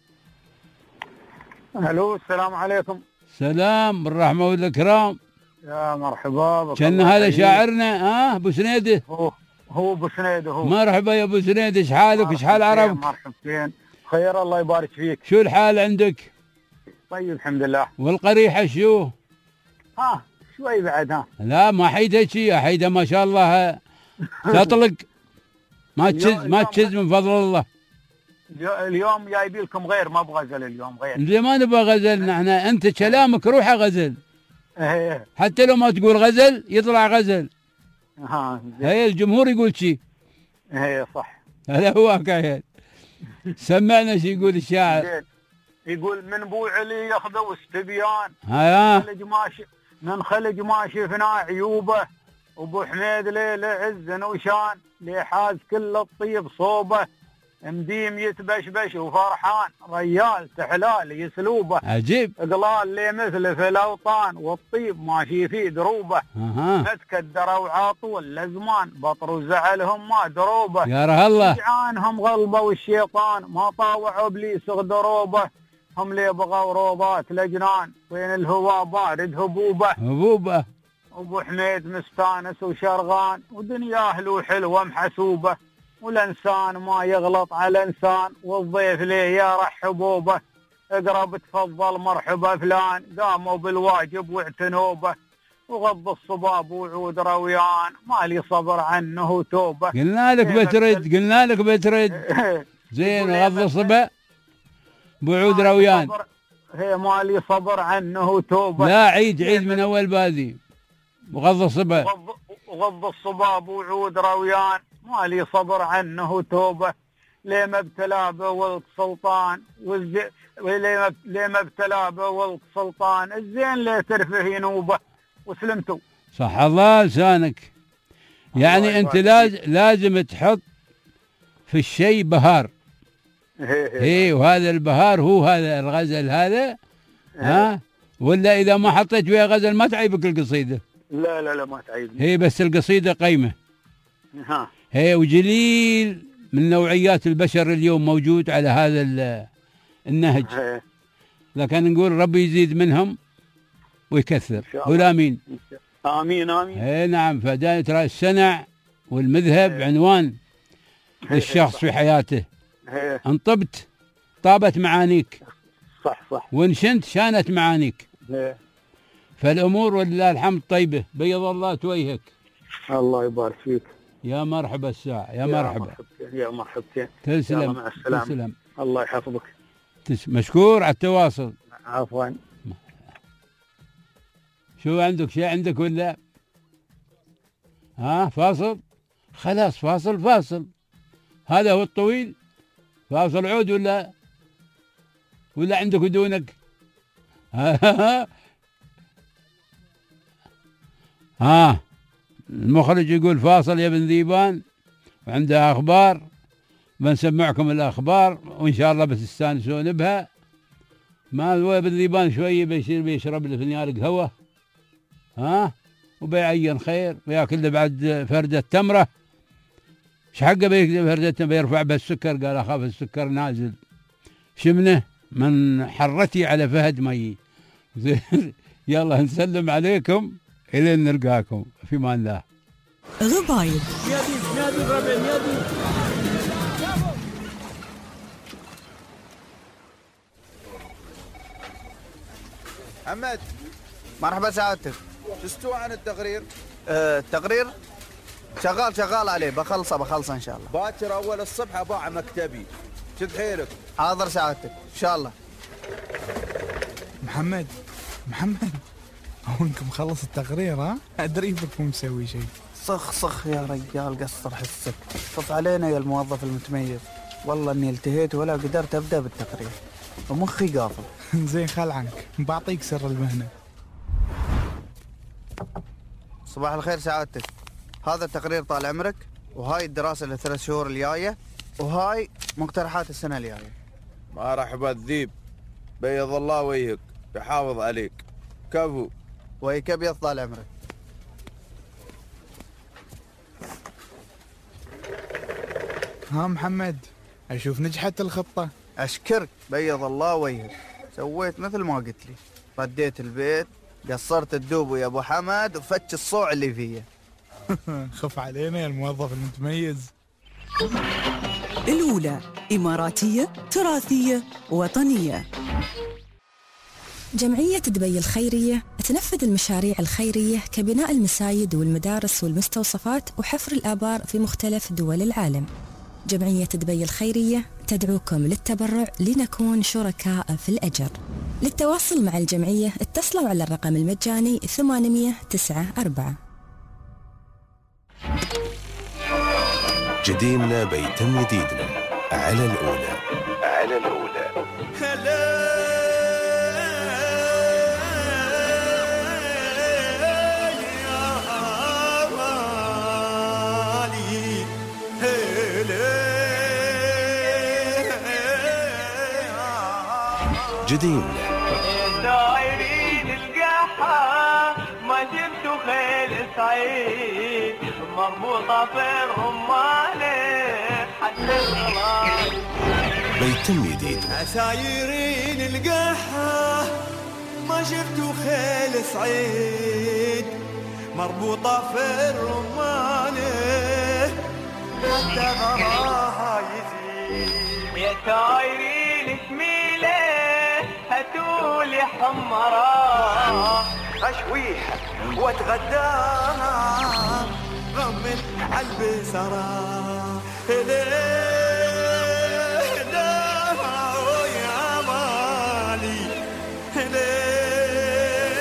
الو السلام عليكم. سلام بالرحمه والاكرام. يا مرحبا. كان هذا شاعرنا ها ابو سنيده؟ هو هو ابو سنيده هو. مرحبا يا ابو سنيده، ايش حالك؟ ايش حال عربك؟ مرحبتين خير الله يبارك فيك. شو الحال عندك؟ طيب الحمد لله. والقريحه شو؟ ها شوي بعد ها. لا ما حيدها شيء، حيدها ما شاء الله تطلق ما تشز ما تشز من فضل الله. اليوم جايبين لكم غير، ما بغزل اليوم غير. زي ما نبغى غزل نحن، انت كلامك روحه غزل. ايه حتى لو ما تقول غزل يطلع غزل. ها هي الجمهور يقول شيء. ايه صح. هذا هو حكاية. سمعنا شو يقول الشاعر. يقول من بو علي ياخذوا استبيان. ها من خلج ما شفنا عيوبه، وابو حميد ليله عز وشان لحاز كل الطيب صوبه، مديم يتبشبش وفرحان ريال تحلال يسلوبه. عجيب. اقلال لي مثل في الاوطان والطيب ماشي في دروبه. اها فتكدروا عاطول لزمان بطروا زعلهم ما دروبه. يا راه الله جعانهم غلبه والشيطان ما طاوعوا ابليس غدروبه. هم اللي بغوا روضات لجنان وين الهواء بارد هبوبه. هبوبه. ابو حميد مستانس وشرغان ودنياه له حلوه محسوبه، والانسان ما يغلط على انسان والضيف ليه يرح حبوبه. اقرب تفضل مرحبا فلان قاموا بالواجب واعتنوبه، وغض الصباب وعود رويان مالي صبر عنه توبه. قلنا لك بترد قلنا لك بترد زين غض الصبا بعود رويان. هي مالي صبر عنه توبه. لا عيد عيد من اول بادي وغض الصبا. وغض الصباب وعود رويان مالي صبر عنه توبه. ليه ما ابتلى به ولد سلطان والزي... وليه ما ليه ما ابتلى به ولد سلطان الزين ليه ترفه ينوبه وسلمتوا. صح الله لسانك. يعني انت لازم لازم تحط في الشيء بهار. ايه وهذا البهار هو هذا الغزل هذا. ها ولا اذا ما حطيت فيها غزل ما تعيبك القصيده. لا لا لا ما تعيبني. هي بس القصيده قيمه. ها هي وجليل من نوعيات البشر اليوم موجود على هذا النهج. هي. لكن نقول ربي يزيد منهم ويكثر. ولا امين. امين امين. اي نعم. فداية ترى السنع والمذهب هي. عنوان للشخص في حياته. هي. ان طبت طابت معانيك. صح صح. وان شنت شانت معانيك. هي. فالامور ولله الحمد طيبه. بيض الله وجهك. الله يبارك فيك. يا مرحبا الساعة. يا, يا مرحبا مرحبتين. يا مرحبتين. تسلم. مع السلامة. تسلم. الله يحفظك. تس... مشكور على التواصل. عفوا. شو عندك شيء عندك ولا ها فاصل؟ خلاص فاصل فاصل. هذا هو الطويل. فاصل عود ولا ولا عندك ودونك؟ ها المخرج يقول فاصل يا ابن ذيبان وعنده أخبار بنسمعكم الأخبار وإن شاء الله بتستانسون بها. ما هو ابن ذيبان شوية بيصير بيشرب له فنيان قهوة ها وبيعين خير وياكل له بعد فردة تمرة. ايش حقه بيكذب فردة بيرفع بالسكر؟ قال أخاف السكر نازل. شمنه من حرتي على فهد مي. يلا نسلم عليكم إلى أن نلقاكم في امان الله. غبايب محمد مرحبا سعادتك. شو استوى عن التقرير؟ أه التقرير شغال شغال عليه بخلصه بخلصه ان شاء الله. باكر اول الصبح اباع مكتبي. شد حيلك. حاضر سعادتك ان شاء الله. محمد محمد هو انك مخلص التقرير ها؟ ادري بك مو مسوي شيء. صخ صخ يا رجال قصر حسك. صف علينا يا الموظف المتميز. والله اني التهيت ولا قدرت ابدا بالتقرير ومخي قافل. زين خل عنك بعطيك سر المهنه. صباح الخير سعادتك. هذا التقرير طال عمرك وهاي الدراسه للثلاث شهور الجايه وهاي مقترحات السنه الجايه. ما راح بذيب. بيض الله وجهك بحافظ عليك. كفو. ويك ابيض طال عمرك. ها محمد اشوف نجحت الخطه. اشكرك بيض الله وجهك. سويت مثل ما قلت لي. رديت البيت قصرت الدوب يا ابو حمد وفتش الصوع اللي فيه. خف علينا يا الموظف المتميز. الأولى إماراتية تراثية وطنية. جمعية دبي الخيرية تنفذ المشاريع الخيرية كبناء المساجد والمدارس والمستوصفات وحفر الآبار في مختلف دول العالم. جمعية دبي الخيرية تدعوكم للتبرع لنكون شركاء في الأجر. للتواصل مع الجمعية اتصلوا على الرقم المجاني ثمانمئة وتسعة أربعة. جديمنا بيتم جديدنا على الأولى. على الأولى. جديمنا دايرين القحة ما جبتوا خيل سعيد مربوطة في الرمانة حتى الغلال. بيتم جديد. عسايرين القحة ما جبتوا خيل سعيد مربوطة في الرمانة حتى غراها يزيد. يا تايرين شميلة هاتولي حمراء اشويها واتغداها غمن عالبسرة. ليه يا مالي ليه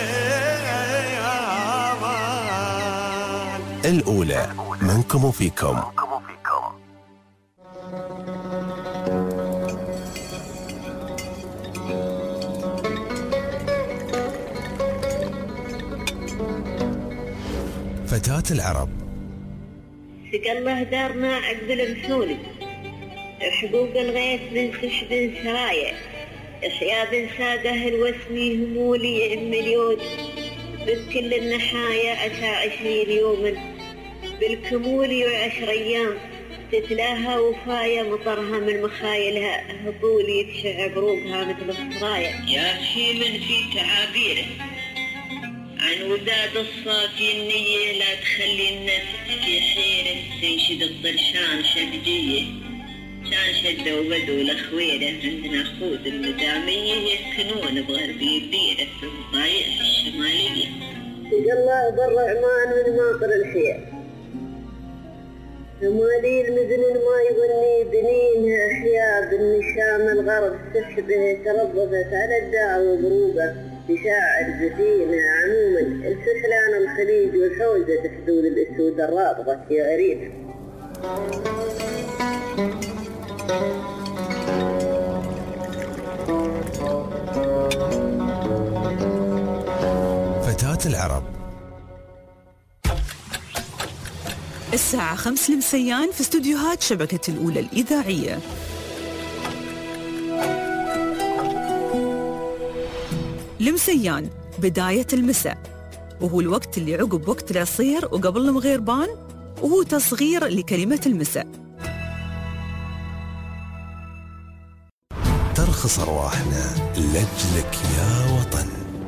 يا مال. الأولى منكم وفيكم. فتاة العرب. سقى الله دارنا عقب المحولي، حقوق الغيث من سحب سرايا، إحياء بن ساده الوسمي همولي مليون، بكل النحايا أتى عشرين يوما، بالكمولي وعشر أيام، تتلاها وفايا مطرها من مخايلها، هطولي تشع بروقها مثل الصرايا. يا حيما في تعابيره عن وداد الصافي النية، لا تخلي النفس في حيرة، تنشد الطرشان شدجية، كان شدة وبدو الأخويرة، عندنا خود المدامية يسكنون بغربي بيرة في الضايع الشمالية. سقى الله بر عمان من ماطر الحياة، همالي المزن ما يغني بنينها أحياء، بالنشام الغرب تشبه تربصت على الداع وبروبه، بشاعر زفينة عموما السحلان الخليج والحوزة حدود الأسود الرابطة يا غريب. فتاة العرب. الساعة خمس لمسيان في استوديوهات شبكة الأولى الإذاعية. لمسيان بداية المساء، وهو الوقت اللي عقب وقت العصير وقبل المغيربان، وهو تصغير لكلمة المساء. ترخص أرواحنا لأجلك يا وطن.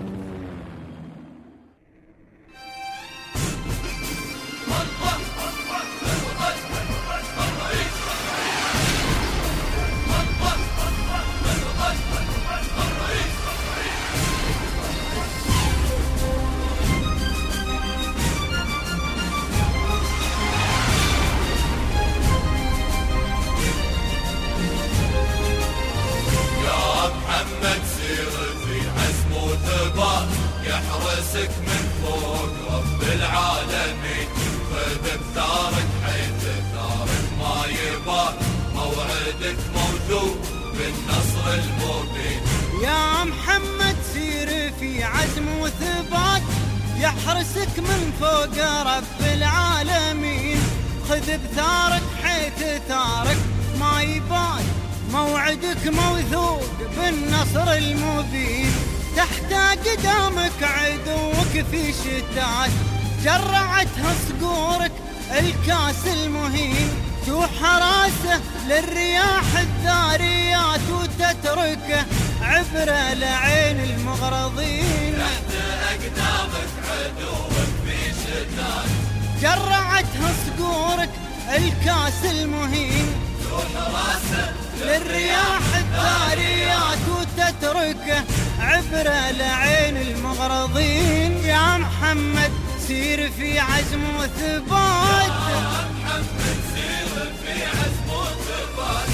يحرسك من فوق رب العالمين، خذ بثارك حيث ثارك ما يبان، موعدك موجود بالنصر المبين. يا محمد سير في عزم وثبات، يحرسك من فوق رب العالمين، خذ بثارك حيث ثارك ما يبان، موعدك موثوق بالنصر المبين. تحت قدامك عدوك في شتات، جرعتها صقورك الكاس المهين، توح راسه للرياح الثاريات، وتتركه عبرة لعين المغرضين. تحت قدامك عدوك في شتات، جرعتها صقورك الكاس المهين، توح راسه للرياح الثاريات، وتتركه عبرة لعين المغرضين. يا محمد سير في عزم وثبات، يا محمد سير في عزم وثبات.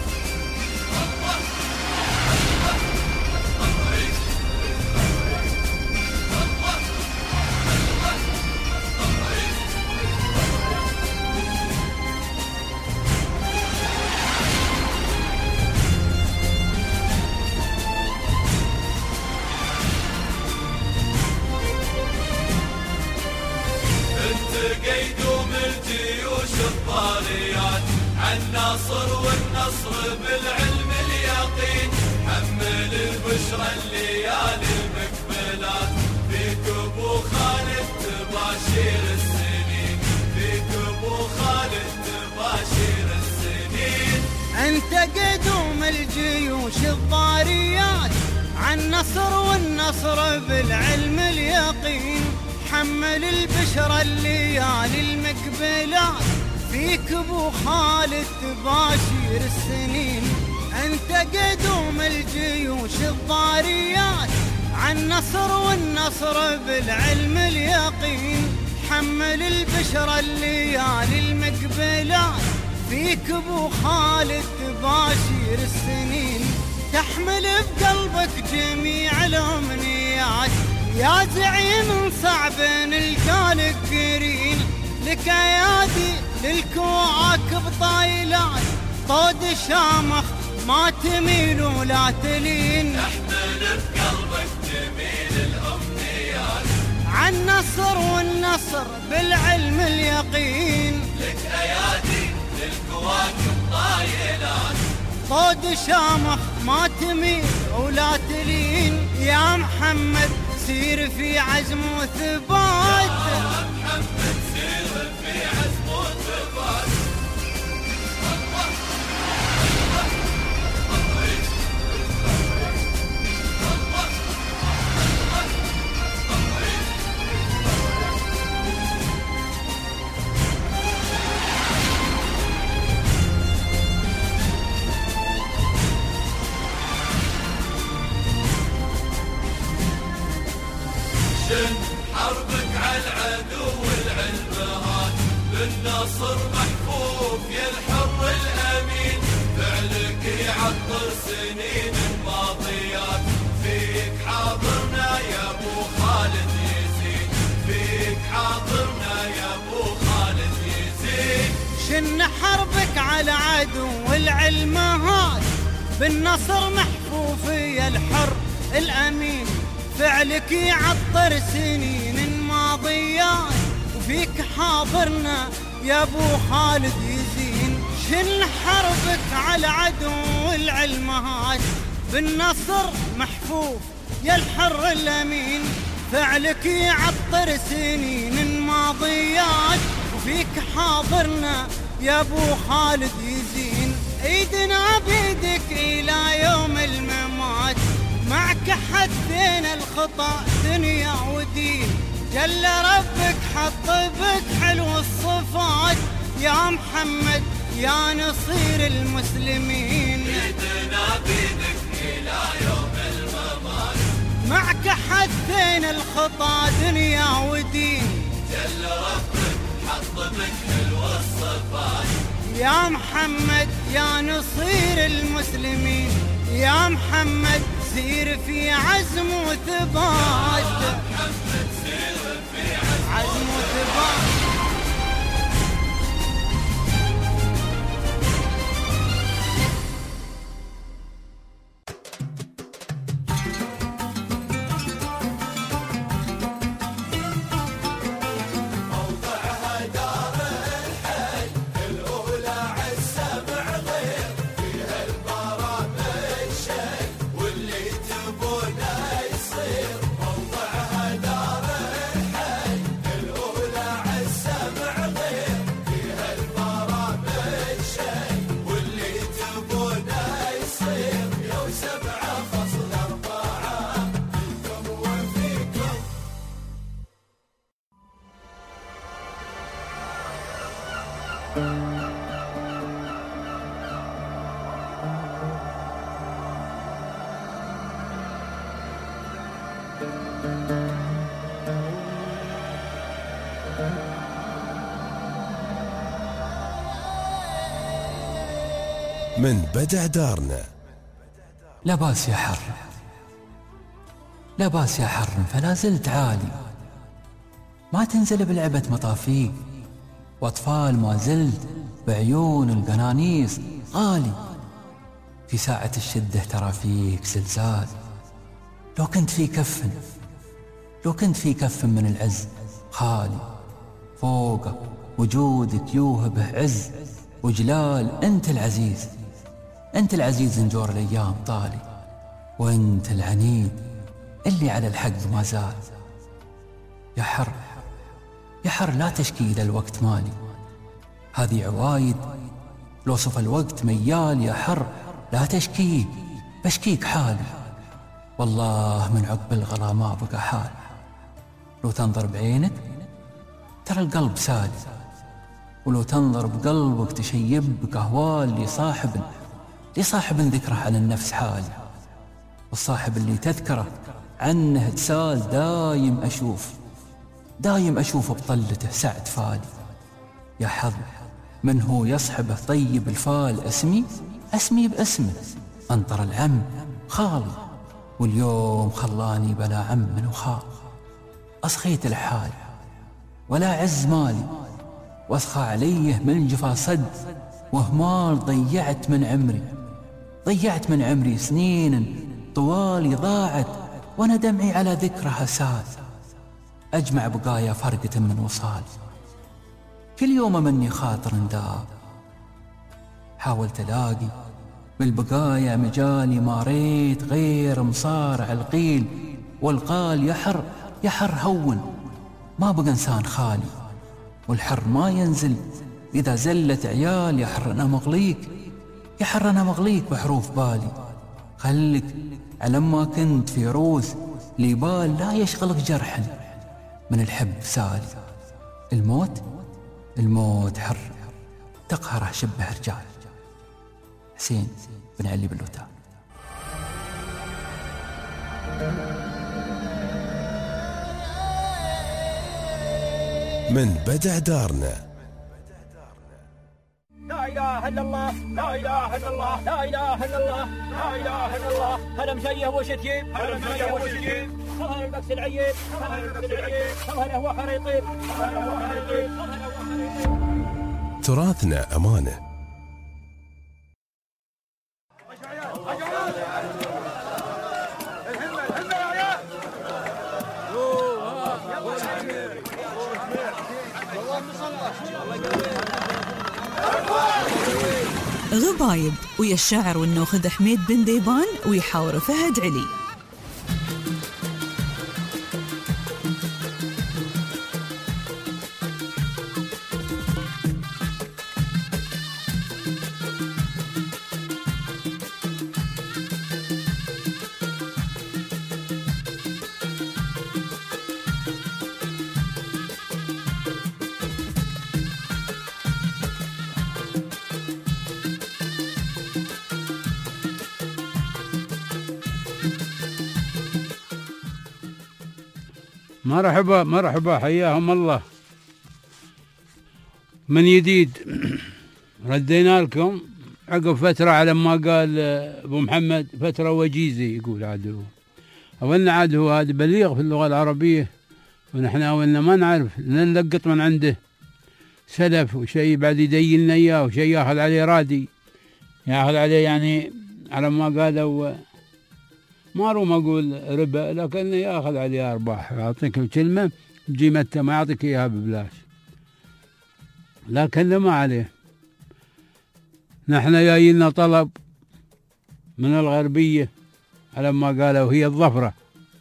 قيدوم الجيوش الطاريات، عالناصر والنصر بالعلم اليقين، حمل البشرى الليالي المقبلات، فيك ابو خالد تباشير السنين، فيك ابو خالد تباشير السنين. انت قدوم الجيوش الطاريات، عالنصر والنصر بالعلم اليقين، حمل البشرى الليالي المقبلات، فيك ابو خالد تباشير السنين. انت قدوم الجيوش الضاريات، عالنصر والنصر بالعلم اليقين، حمل البشرى الليالي المقبلات، فيك ابو خالد تباشير السنين. تحمل بقلبك جميع الامنيات، يا زعيم صعب نلقى قرين، لك ايادي للكواكب طايلات، طود شامخ ما تميل ولا تلين. تحمل بقلبك جميل الامنيات، عن عالنصر والنصر بالعلم اليقين. لك ايادي للكواكب طايلات، طود شامخ ما تميل ولا تلين، يا محمد سير في عزم وثبات. يا محمد سير في عزم وثبات. شن حربك على العدو والعلمهات، بالنصر محفوف يا الحر الامين. فعلك يعطر سنين الماضيات، فيك حاضرنا يا ابو خالد يزيد، فيك حاضرنا يا ابو خالد يزيد. شن حربك على عدو والعلمهات، بالنصر محفوف يا الحر الامين. فعلك يعطر سنين الماضيات، وفيك حاضرنا يا ابو خالد يزين. شن حربك على عدو العلمهات، بالنصر محفوف يا الحر الامين. فعلك يعطر سنين الماضيات، وفيك حاضرنا يا ابو خالد يزين. ايدنا بيدك الى يوم الممات، معك حدينا الخطا دنيا ودين. جل ربك حط بك حلو الصفات، يا محمد يا نصير المسلمين. ايدنا بيدك الى يوم الممات، معك حدينا الخطا دنيا ودين. جل ربك حط بك حلو الصفات، يا محمد يا نصير المسلمين. يا محمد سير في عزم وثبات. يا محمد سير في عزم وثبات. من بدع دارنا. لا باس يا حر، لا باس يا حر، فلا زلت عالي، ما تنزل بلعبة مطافيك، واطفال ما زلت بعيون القنانيس غالي. في ساعة الشدة ترى فيك زلزال، لو كنت في كف، لو كنت في كف من العز خالي، فوقه وجودك يوهبه عز وجلال. انت العزيز، انت العزيز نجور الايام طالي، وانت العنيد اللي على الحق ما زال. يا حر، يا حر لا تشكي اذا الوقت مالي، هذه عوايد لو صف الوقت ميال. يا حر لا تشكي، بشكيك حالي، والله من عقب الغلا ما بقى حال. لو تنظر بعينك ترى القلب سالي، ولو تنظر بقلبك تشيب بقهوال لصاحب لصاحب ذكره عن النفس حالي. والصاحب اللي تذكره عنه تسال دايم أشوف، دايم أشوف بطلته سعد فالي. يا حظ من هو يصحبه طيب الفال، اسمي اسمي باسمه، انطر العم خالي، واليوم خلاني بلا عم وخال. أصخيت لحالي ولا عز مالي، واسخى عليه من جفا صد وهمال. ضيعت من عمري، ضيعت من عمري سنين طوالي ضاعت، وانا دمعي على ذكرها سال. أجمع بقايا فرقة من وصال. كل يوم مني خاطر انداب، حاولت ألاقي بالبقايا مجالي، ما ريت غير مصارع القيل والقال. يحر يحر هون، ما بقى إنسان خالي، والحر ما ينزل إذا زلت عيال. يحر أنا مغليك، يحر أنا مغليك بحروف بالي. خلك على ما كنت في روث لي بال، لا يشغلك جرحا من الحب سالي. الموت الموت حر تقهره شبه رجال. حسين بن علي بالوتان. من بدع دارنا. لا إله إلا الله، لا إله إلا الله، لا إله إلا الله، لا إله إلا الله. هلا مشيه وشتيب، هلا مشيه وشتيب. هلا البكس العيب، هلا البكس العيب. هلا هو خريطيب، هلا هو خريطيب. تراثنا أمانة. غبايب ويا الشاعر والنوخذ حميد بن ديبان ويحاور فهد علي. مرحبا مرحبا، حياهم الله من جديد. ردينا لكم عقب فترة على ما قال أبو محمد، فترة وجيزة يقول عاد هو. أولنا عاد هو هذا بليغ في اللغة العربية، ونحن أولنا ما نعرف، نلقط من عنده سلف وشيء بعد يديننا إياه، وشيء ياخذ عليه رادي، ياخذ عليه يعني على ما قالوا ما روم أقول ربا، لكن ياخذ عليه أرباح. يعطيك الكلمة تجي متى ما يعطيك إياها ببلاش، لكن ما عليه. نحن جايلنا طلب من الغربية على ما قالوا هي الظفرة.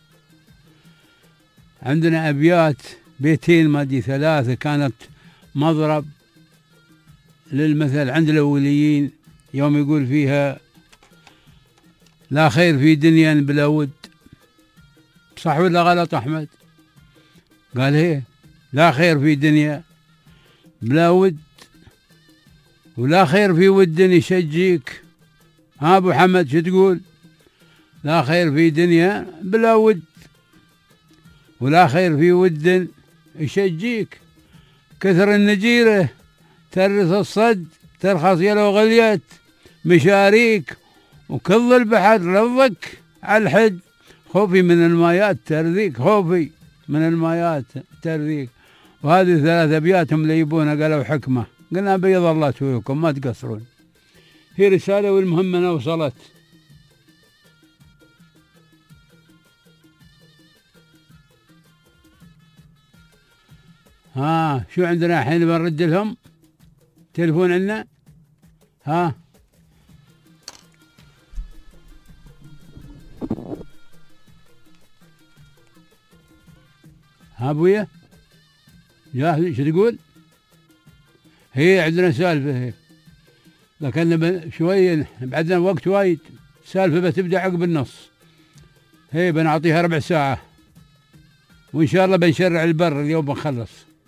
عندنا أبيات بيتين ما دي ثلاثة كانت مضرب للمثل عند الأوليين، يوم يقول فيها لا خير في دنيا بلا ود. صح ولا غلط أحمد؟ قال هي لا خير في دنيا بلا ود، ولا خير في ود يشجيك. ها أبو حمد شو تقول؟ لا خير في دنيا بلا ود، ولا خير في ود يشجيك. كثر النجيرة ترث الصد، ترخص يلو غليت مشاريك. وكل البحر رضك على الحد، خوفي من المايات ترذيك، خوفي من المايات ترذيك. وهذه ثلاث أبياتهم اللي يبونها قالوا حكمة، قلنا بيض الله تويكم ما تقصرون. هي رسالة والمهم أنا وصلت. ها شو عندنا الحين بنرد لهم تلفون عندنا. ها ها ابويا جاهز شو تقول؟ هي عندنا سالفة هي، لكن شوية بعدنا وقت وايد. سالفة بتبدأ عقب النص، هي بنعطيها ربع ساعة، وإن شاء الله بنشرع البر اليوم بنخلص.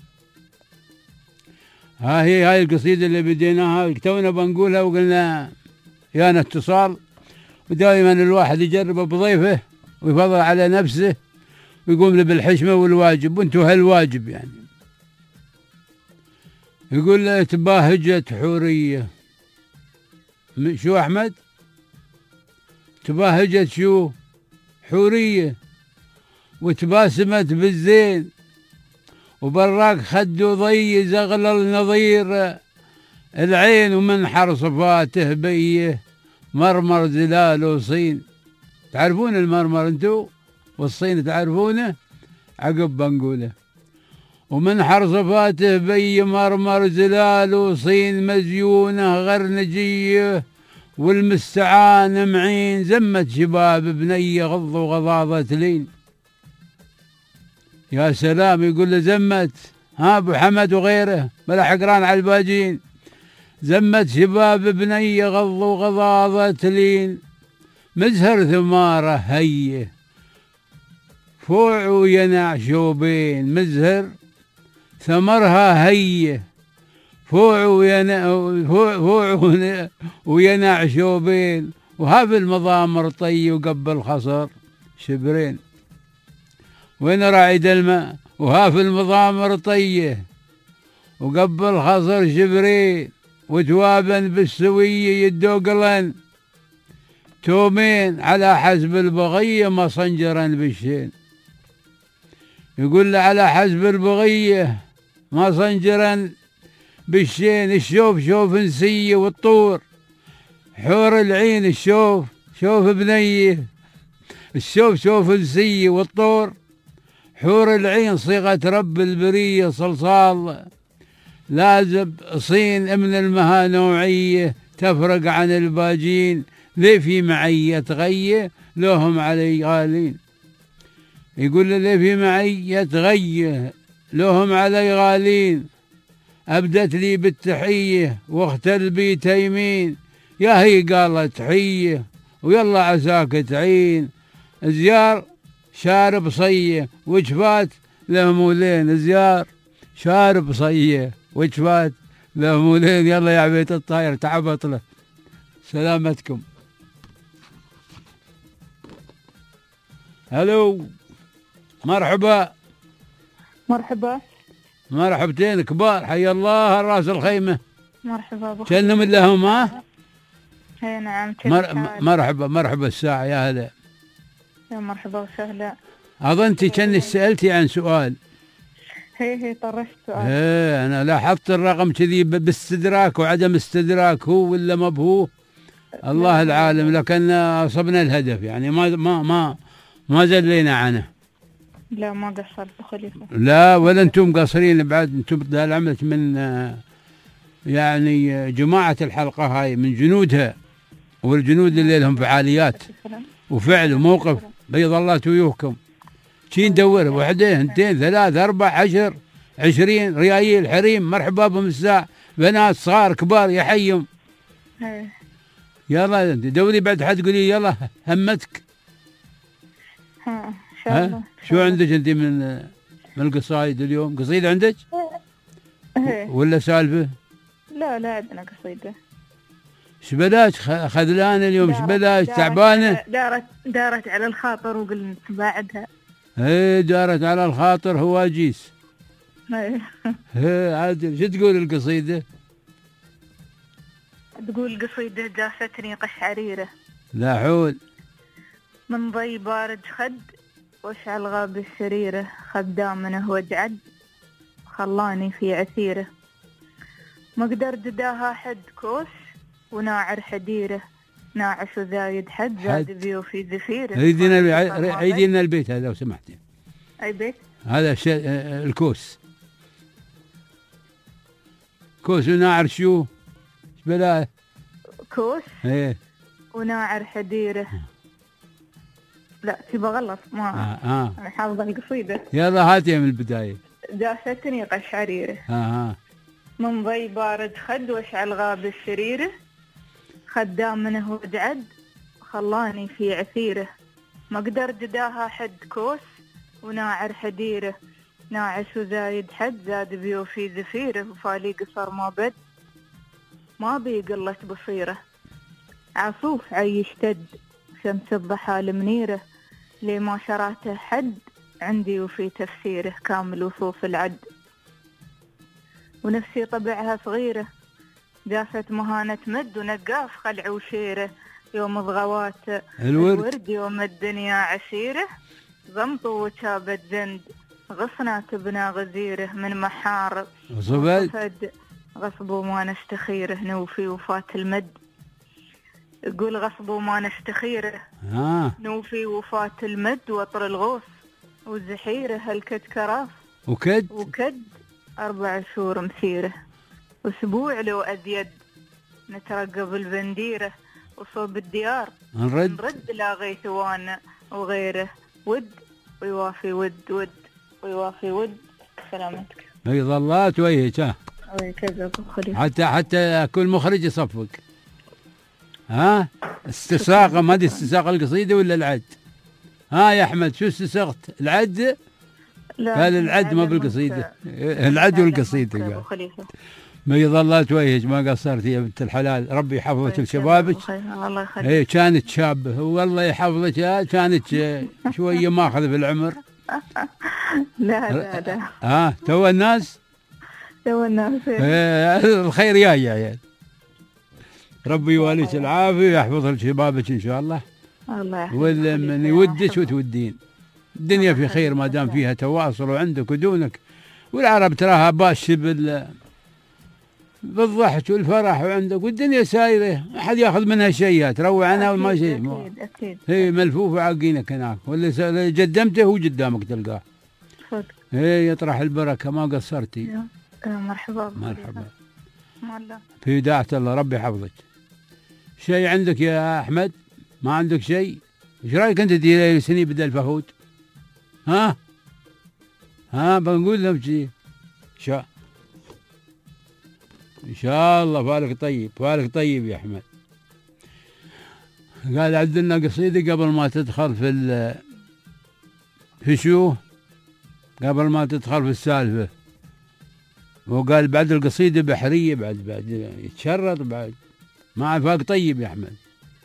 ها هي هاي القصيدة اللي بديناها تونا بنقولها، وقلنا يانا اتصال، ودائما الواحد يجرب بضيفه ويفضل على نفسه ويقوم له بالحشمة والواجب، وانتو هالواجب يعني. يقول له تباهجت حورية. شو أحمد؟ تباهجت شو؟ حورية، وتباسمت بالزين، وبراك خدو ضي زغلل نظير العين، ومن حرصفاته بيه مرمر زلال وصين. تعرفون المرمر انتو والصين تعرفونه؟ عقب بنقوله. ومن حرصفاته بي مرمر زلال وصين مزيونة غرنجية والمستعان معين زمت شباب بنية غض وغضاضة لين. يا سلام يقول له زمت ها ابو حمد وغيره بلا حقران على الباجين. زمت شباب بنية غض وغضاضة لين مزهر ثمارة هيه فوع وينع شوبين. مزهر ثمرها هيه فوع وينع فوع وينع شوبين. وها في المضامر طي وقبل خصر شبرين. وين راعد الماء وها في المضامر طيه وقبل خصر شبرين. وتوابا بالسوية يدوقلن تومين على حسب البغية مصنجرا بالشين. يقول له على حسب البغية مصنجرا بالشين. الشوف شوف نسية والطور حور العين. الشوف شوف بنيه الشوف شوف نسية والطور حور العين. صيغة رب البرية صلصال لازم صين من المها نوعية تفرق عن الباجين. ليه في معية غية لهم علي غالين. يقول له ليه في معية غية لهم علي غالين. أبدت لي بالتحية واختل بي تيمين. يا هي قالت تحية ويلا عساك تعين. زيار شارب صية وجفات له مولين. زيار شارب صية وجفات له مولين. يلا يا عبيد الطاير تعبط له. سلامتكم. هلو مرحبا. مرحبا. مرحبتين كبار حي الله الراس الخيمة. مرحبا بخير. كنا من لهم ها؟ اي نعم. مر... مرحبا مرحبا الساعة يا هلا. يا مرحبا وسهلا. أظنتي كنك سألتي عن سؤال. هي هي طرشت سؤال. ايه أنا لاحظت الرقم كذي باستدراك وعدم استدراك هو ولا ما بهو الله العالم. لكن أصبنا الهدف يعني ما ما ما ما زلينا عنه. لا ما قصرت خليفة. لا ولا أنتم قاصرين بعد. أنتم عملت من يعني جماعة الحلقة هاي من جنودها والجنود اللي لهم فعاليات وفعل وموقف. بيض الله تويوكم. شي ندور وحده اثنتين ثلاث أربع عشر عشرين ريايل حريم مرحبا بهم الساعة بنات صغار كبار يحيهم. يلا دوري بعد حد تقولي يلا همتك. ها ان شاء الله. شو عندك انت من من القصايد اليوم؟ قصيدة عندك؟ ولا سالفة؟ لا لا عندنا قصيدة. شبلاش خذلانة اليوم شبلاش تعبانة؟ دارت دارت على الخاطر وقلنا بعدها. ايه دارت على الخاطر هواجيس. ايه عادل. شو تقول القصيدة؟ تقول قصيدة جاستني قشعريرة. لا حول. من ضي بارد خد واشعل غاب السريرة. خدامنه وجعد خلاني في عثيرة. مقدر دداها حد كوس وناعر حديرة. ناعش وزايد حد زاد بيو في زفيرة. عيدينا عيدينا البيت هذا لو سمحتي. أي بيت؟ هذا شيء الكوس. كوس وناعر شو؟ بلا كوس ايه وناعر حديرة. لا تبى غلط ما آه آه. أنا حافظة القصيدة. يلا هاتيها من البداية. جاستني قشعريرة. آه آه. من ضي بارد خد واشعل غاب السريرة. خدام منه وجعد خلاني في عثيرة. مقدر دداها حد كوس وناعر حديرة. ناعش وزايد حد زاد بيو في زفيرة. وفالي قصر ما بد ما بي قلة بصيرة. عصوف عيش تد شمس الضحى المنيرة. لي ما شراته حد عندي وفي تفسيره. كامل وصوف العد ونفسي طبعها صغيرة. جافت مهانة مد ونقاف خلع وشيرة. يوم ضغوات الورد, الورد يوم الدنيا عسيرة. غمط وشابت زند غصنا تبنى غزيرة. من محارب وصفد غصب وما نستخيره. نوفي وفاة المد. يقول غصب وما نستخيره. آه. نوفي وفاة المد وطر الغوص. وزحيرة هالكد كراف وكد وكد أربع شهور مسيرة، أسبوع لو أزيد نترقب البنديرة، وصوب الديار نرد نرد لا غيثوان وغيره، ود ويوافي ود ود ويوافي ود. سلامتك. اي ظلات ويهك ها كذا خليل. حتى حتى كل مخرج يصفق. ها استساقه، ما ادري استساق القصيده ولا العد؟ ها يا احمد شو استسقت؟ العد؟ قال العد ما بالقصيده، العد والقصيده قال. ما يظلات وجهك ما قصرتي يا بنت الحلال، ربي يحفظك لشبابك. الله يخليك. اي كانت شابه والله يحفظك، كانت شويه ماخذ في العمر. لا لا لا. ها تو الناس؟ تو الناس. الخير جاي يا عيال. ربي يواليك العافيه ويحفظ لشبابك ان شاء الله. الله يحفظك. ولا من يودك وتودين. الدنيا في خير ما دام فيها تواصل وعندك ودونك، والعرب تراها باشه بال بالضحك والفرح وعندك، والدنيا سايره ما حد ياخذ منها شيء، تروع عنها وما شيء. اكيد اكيد. هي ملفوفه عاقينك هناك، واللي قدمته هو قدامك تلقاه. صدق. هي يطرح البركه ما قصرتي. مرحبا. مرحبا. والله. في داعة الله ربي يحفظك. شيء عندك يا احمد؟ ما عندك شيء؟ ايش رايك انت تدير سني بدل فهود؟ ها؟ ها بنقول لهم شيء. شاء ان شاء الله فالك طيب، فالك طيب يا احمد. قال عندنا قصيده قبل ما تدخل في ال في شو؟ قبل ما تدخل في السالفه، وقال بعد القصيده بحريه، بعد بعد يتشرط بعد ما فاق طيب يا احمد.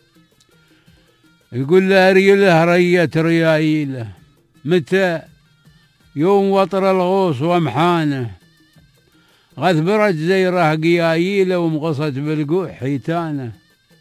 يقول له ريله ريت ريايله، متى يوم وطر الغوص ومحانه، غثبرت زيره قيايله ومغصت بالقوع حيتانه.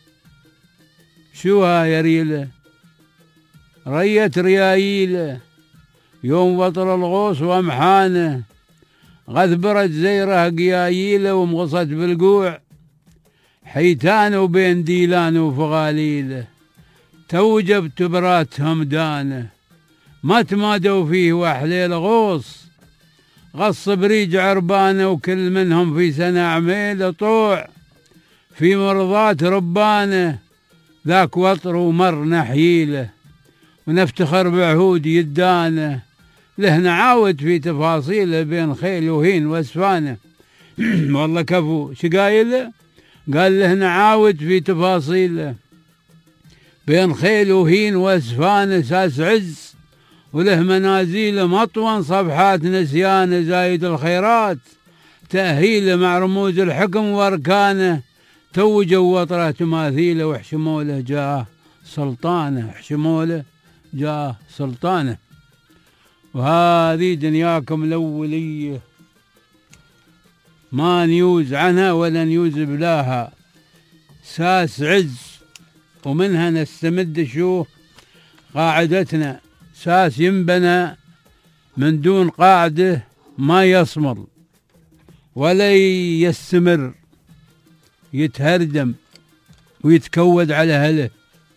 شو ها يا ريله؟ ريت ريايله يوم وطر الغوص ومحانه، غثبرت زيره قيايله ومغصت بالقوع حيتانه، وبين ديلان وفغاليله تو جبت برات همدانه، ما تمادوا فيه وحليل غوص، غص بريج عربانه، وكل منهم في سنة عميله طوع في مرضات ربانه، ذاك وطر ومر نحيله ونفتخر بعهود يدانه، له نعاود في تفاصيله بين خيل وهين واسفانه. والله كفو شقايله، قال له نعاود في تفاصيله بين خيل وهين واسفانه، ساس عز وله منازيله مطون، صفحات نسيانه زايد الخيرات تأهيله، مع رموز الحكم واركانه، توجوا وطره تماثيله وحشموله جاه سلطانه، حشموله جاه سلطانه. وهذه دنياكم الأولية ما نيوز عنها ولا نيوز بلاها، ساس عز ومنها نستمد شو قاعدتنا، ساس ينبنى من دون قاعدة ما يصمر ولا يستمر، يتهردم ويتكود على أهله.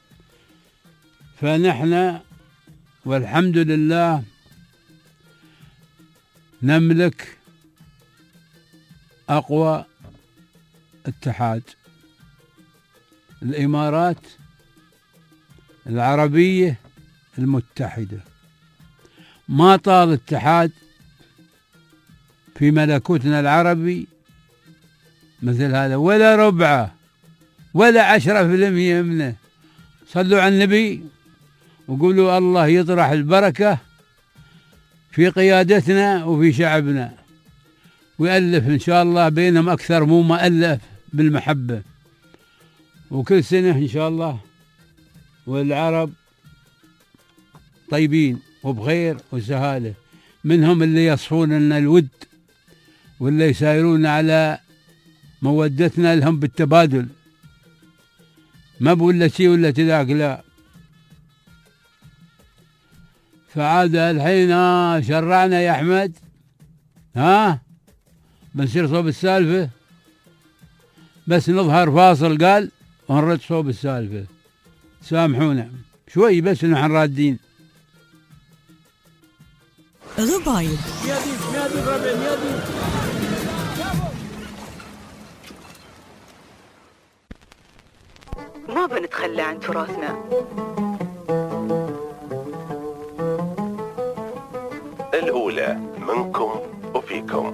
فنحن والحمد لله نملك أقوى اتحاد، الإمارات العربية المتحدة، ما طال اتحاد في ملكوتنا العربي مثل هذا، ولا ربعه ولا عشرة في المية منه. صلوا على النبي وقولوا الله يطرح البركة في قيادتنا وفي شعبنا، ويألف إن شاء الله بينهم أكثر مو ما ألف بالمحبة. وكل سنة إن شاء الله والعرب طيبين وبخير وسهالة، منهم اللي يصفون لنا الود واللي يسايرون على مودتنا لهم بالتبادل، ما بقول له شيء ولا تذاك لا. فعاد الحين ها شرعنا يا أحمد، ها بنصير صوب السالفة، بس نظهر فاصل قال ونرد صوب السالفة، سامحونا شوي بس نحن رادين. غبايب. يا ديب يا ديب ربع يا ديب. ما بنتخلى عن تراثنا. الأولى منكم وفيكم.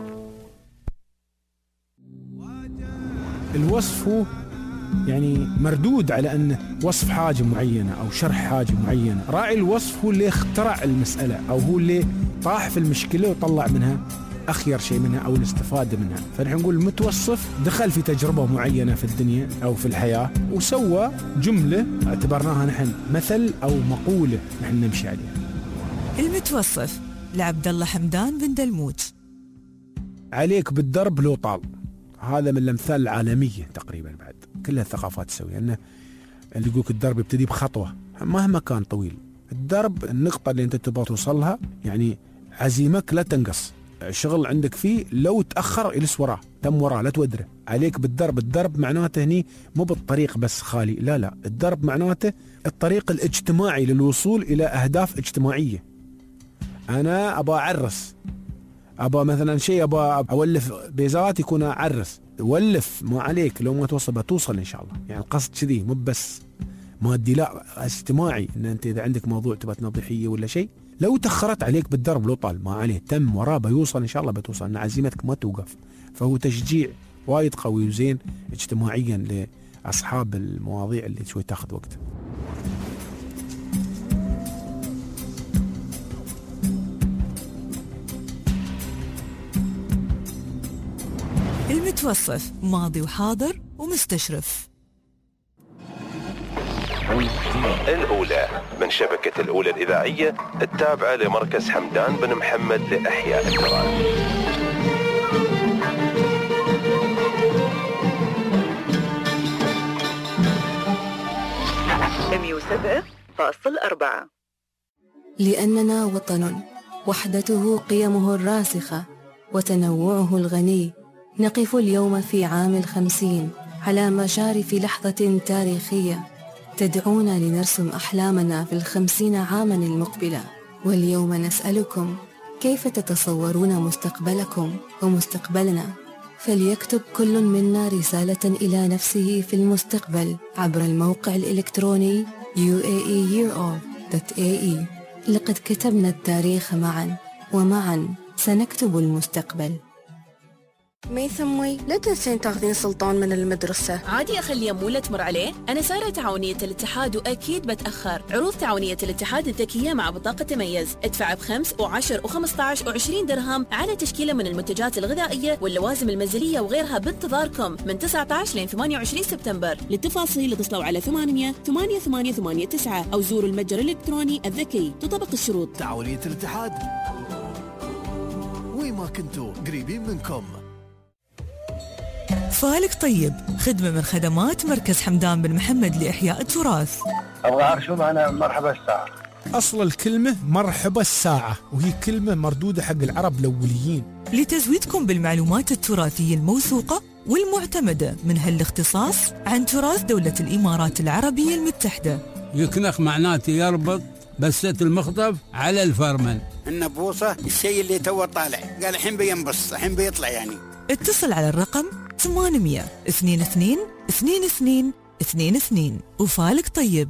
الوصف هو يعني مردود على أنه وصف حاجة معينة أو شرح حاجة معينة. راعي الوصف هو اللي اخترع المسألة أو هو اللي طاح في المشكلة وطلع منها أخير شيء منها أو الاستفاد منها. فنحن نقول المتوصف دخل في تجربة معينة في الدنيا أو في الحياة وسوى جملة اعتبرناها نحن مثل أو مقولة نحن نمشي عليها. المتوصف لعبد الله حمدان بن دلموت. عليك بالدرب لو طال، هذا من الأمثال العالمية تقريبا بعد كل الثقافات تسوي، أنه اللي يقولك الدرب يبتدي بخطوة مهما كان طويل. الدرب النقطة اللي أنت تبغى توصلها، يعني عزيمك لا تنقص، الشغل عندك فيه لو تأخر إلس وراه تم وراه لا تودره. عليك بالدرب. الدرب معناته هني مو بالطريق بس خالي، لا لا، الدرب معناته الطريق الاجتماعي للوصول إلى أهداف اجتماعية. أنا أبغى أعرس، أبغى مثلا شيء، أبغى أولف بيزات يكون أعرس، ولف ما عليك، لو ما توصل بتوصل إن شاء الله. يعني القصد كذي مو بس مادي، لا اجتماعي، إن أنت إذا عندك موضوع تبغى تنظيفية ولا شيء، لو تأخرت عليك بالدرب لو طال ما عليه، تم وراه بيوصل إن شاء الله بتوصل، إن عزيمتك ما توقف. فهو تشجيع وايد قوي وزين اجتماعيا لأصحاب المواضيع اللي شوي تاخذ وقت. المتوصف ماضي وحاضر ومستشرف. الأولى من شبكة الأولى الإذاعية التابعة لمركز حمدان بن محمد لإحياء التراث. مية وسبعة فاصل أربعة. لأننا وطن وحدته قيمه الراسخة وتنوعه الغني، نقف اليوم في عام الخمسين على مشارف لحظة تاريخية تدعونا لنرسم أحلامنا في الخمسين عاما المقبلة. واليوم نسألكم كيف تتصورون مستقبلكم ومستقبلنا؟ فليكتب كل منا رسالة إلى نفسه في المستقبل عبر الموقع الإلكتروني يو إيه إي يير أوف دوت إيه إي. لقد كتبنا التاريخ معا، ومعا سنكتب المستقبل. ميثموي، لا تنسين تاخذين سلطان من المدرسة. عادي أخلي أمولة تمر عليه؟ أنا سارة تعاونية الاتحاد وأكيد بتأخر. عروض تعاونية الاتحاد الذكية مع بطاقة تميز، ادفع بخمس وعشر وخمسة عشر وعشرين درهم على تشكيلة من المنتجات الغذائية واللوازم المنزلية وغيرها بانتظاركم من تسعة عشر لين ثمانية وعشرين سبتمبر. للتفاصيل اتصلوا على ثمانية ثمانية ثمانية ثمانية تسعة أو زوروا المتجر الإلكتروني الذكي، تطبق الشروط. تعاونية الاتحاد، وين ما كنتوا قريبين منكم. فالك طيب، خدمة من خدمات مركز حمدان بن محمد لإحياء التراث. أبغى أعرف شو معنى مرحبا الساعة. أصل الكلمة مرحبا الساعة، وهي كلمة مردودة حق العرب الأوليين لتزويدكم بالمعلومات التراثية الموثوقة والمعتمدة من هالاختصاص عن تراث دولة الإمارات العربية المتحدة. يكنخ معناته يربط بسة المخطف على الفرمل. النبوصة الشيء اللي تو طالع، قال الحين بينبص، الحين بيطلع يعني. اتصل على الرقم ثمانمية اثنين اثنين اثنين اثنين اثنين اثنين. وفالك طيب.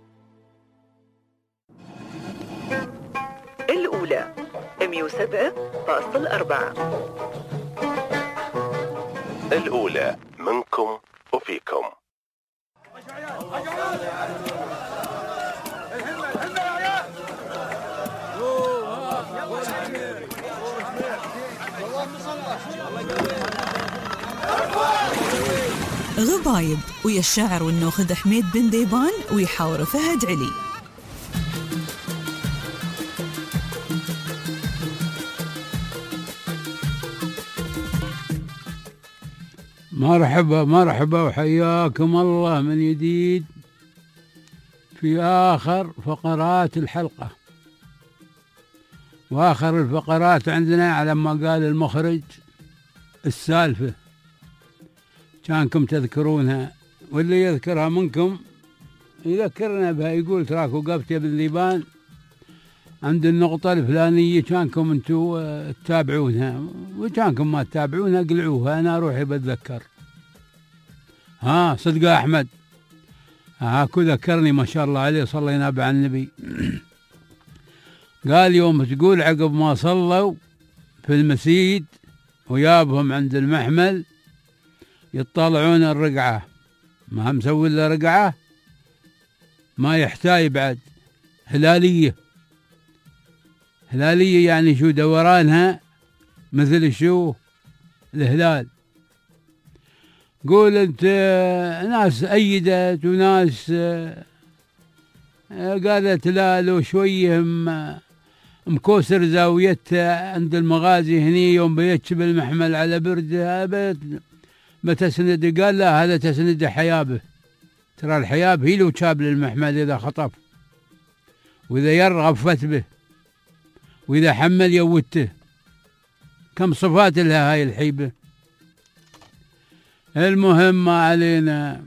الأولى مية وسبعة فاصل أربعة. الأولى منكم وفيكم. غبايب، ويا الشاعر والنوخذ حميد بن ديبان ويحاور فهد علي. مرحبا مرحبا وحياكم الله من جديد في آخر فقرات الحلقة. وآخر الفقرات عندنا على ما قال المخرج السالفة كانكم تذكرونها، واللي يذكرها منكم يذكرنا بها، يقول تراك وقفت يا ابن ذيبان عند النقطة الفلانية كانكم انتم تتابعونها، وكانكم ما تتابعونها قلعوها، أنا روحي بتذكر. ها صدق يا أحمد؟ هاكو ذكرني ما شاء الله عليه، صلى ينابع النبي. قال يوم تقول عقب ما صلوا في المسجد ويابهم عند المحمل يطلعون الرقعة، ما هم مسوي له رقعة ما يحتاج بعد، هلالية. هلالية يعني شو؟ دورانها مثل شو؟ الهلال. قول انت ناس أيدت وناس قالت لا، لو شوية مكوسر زاويتها عند المغازي هني يوم بيتشب المحمل على برده بتسند. قال لا، هذا تسند حيابه، ترى الحياب هي لو شاب للمحمل إذا خطف، وإذا يرغب فتبه، وإذا حمل يوته. كم صفات لها هاي الحيبة. المهم ما علينا.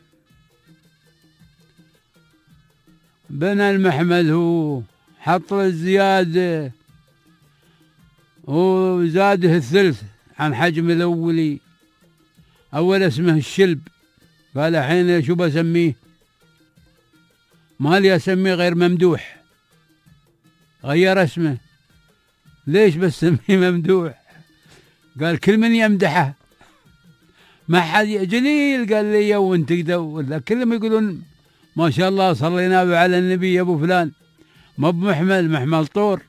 بنى المحمل هو، حط له الزيادة وزاده الثلث عن حجم الأولي. أول اسمه الشلب، قال الحين شو بسميه؟ ما لي أسميه غير ممدوح. غير اسمه. ليش بسميه ممدوح؟ قال كل من يمدحه ما حد جليل. قال لي وانت كذا، ولا كلهم يقولون ما شاء الله صلينا على النبي يا ابو فلان، ما بمحمل، محمل طور.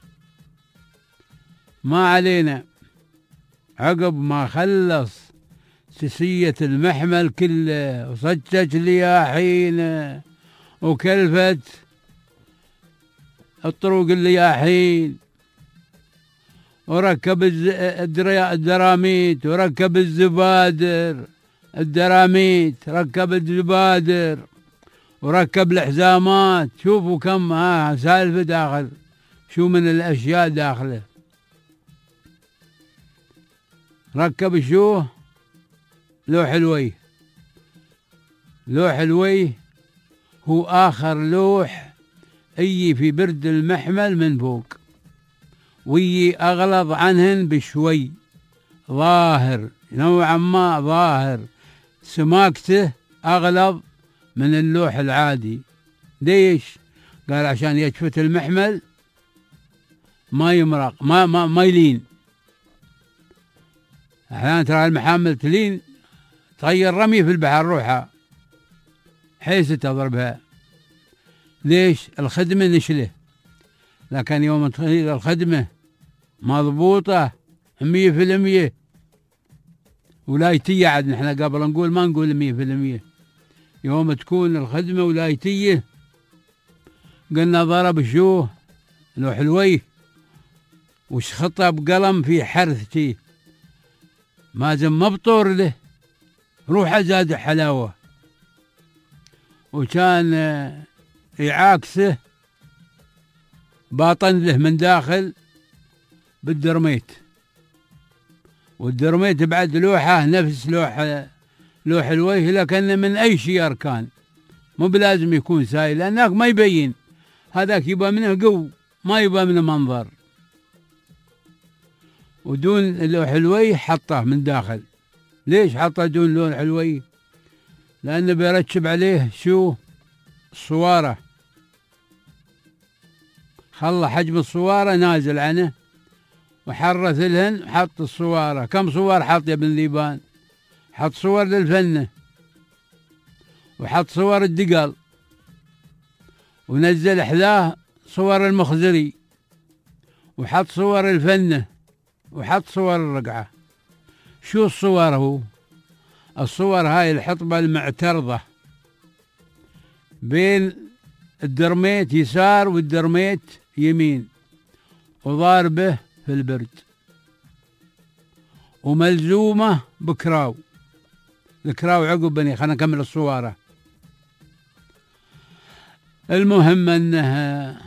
ما علينا. عقب ما خلص سسية المحمل كله وصجج الياحين وكلفت الطرق الياحين وركب الدراميت وركب الزبادر، الدراميت ركب الزبادر وركب الحزامات. شوفوا كم ها سالفة داخل، شو من الأشياء داخله. ركب شو؟ لوح الوي. لوح الوي هو آخر لوح اي في برد المحمل من فوق، ويي أغلظ عنهن بشوي، ظاهر نوعا ما ظاهر سماكته أغلظ من اللوح العادي. ليش؟ قال عشان يجفت المحمل ما يمرق، ما ما ما يلين. أحيانا ترى المحامل تلين تغير رمي في البحر روحها حيث تضربها. ليش؟ الخدمة نشله. لكن يوم تخيل الخدمة مضبوطة مية في المية ولايتية، عاد نحن قبل نقول ما نقول مية في المية. يوم تكون الخدمة ولايتية قلنا ضرب شو؟ لوح الوي وش خطه بقلم في حرثتي ما زم مبطور له، روحه زاد حلاوة. وكان يعاكسه باطن له من داخل بالدرميت، والدرميت بعد لوحه نفس لوح لوح الوجه، لكن من أي شيء كان، مو بلازم يكون سائل، لأنك ما يبين. هذاك يبقى منه قو، ما يبقى منه منظر. ودون اللوح الوجه حطه من داخل. ليش حطه دون لوح الوجه؟ لأنه بيرتب عليه شو؟ الصوارة. خلى حجم الصوارة نازل عنه وحرث لهن، حط الصوارة. كم صور حط يا ابن ذيبان؟ حط صور للفنة، وحط صور الدقل، ونزل حذاه صور المخزري، وحط صور الفنة، وحط صور الرقعة. شو الصور هو؟ الصور هاي الحطبة المعترضة بين الدرميت يسار والدرميت يمين، وضاربه في البرد، وملزومة بكراو. الكراو عقب بني. خلنا نكمل الصوارة. المهم انه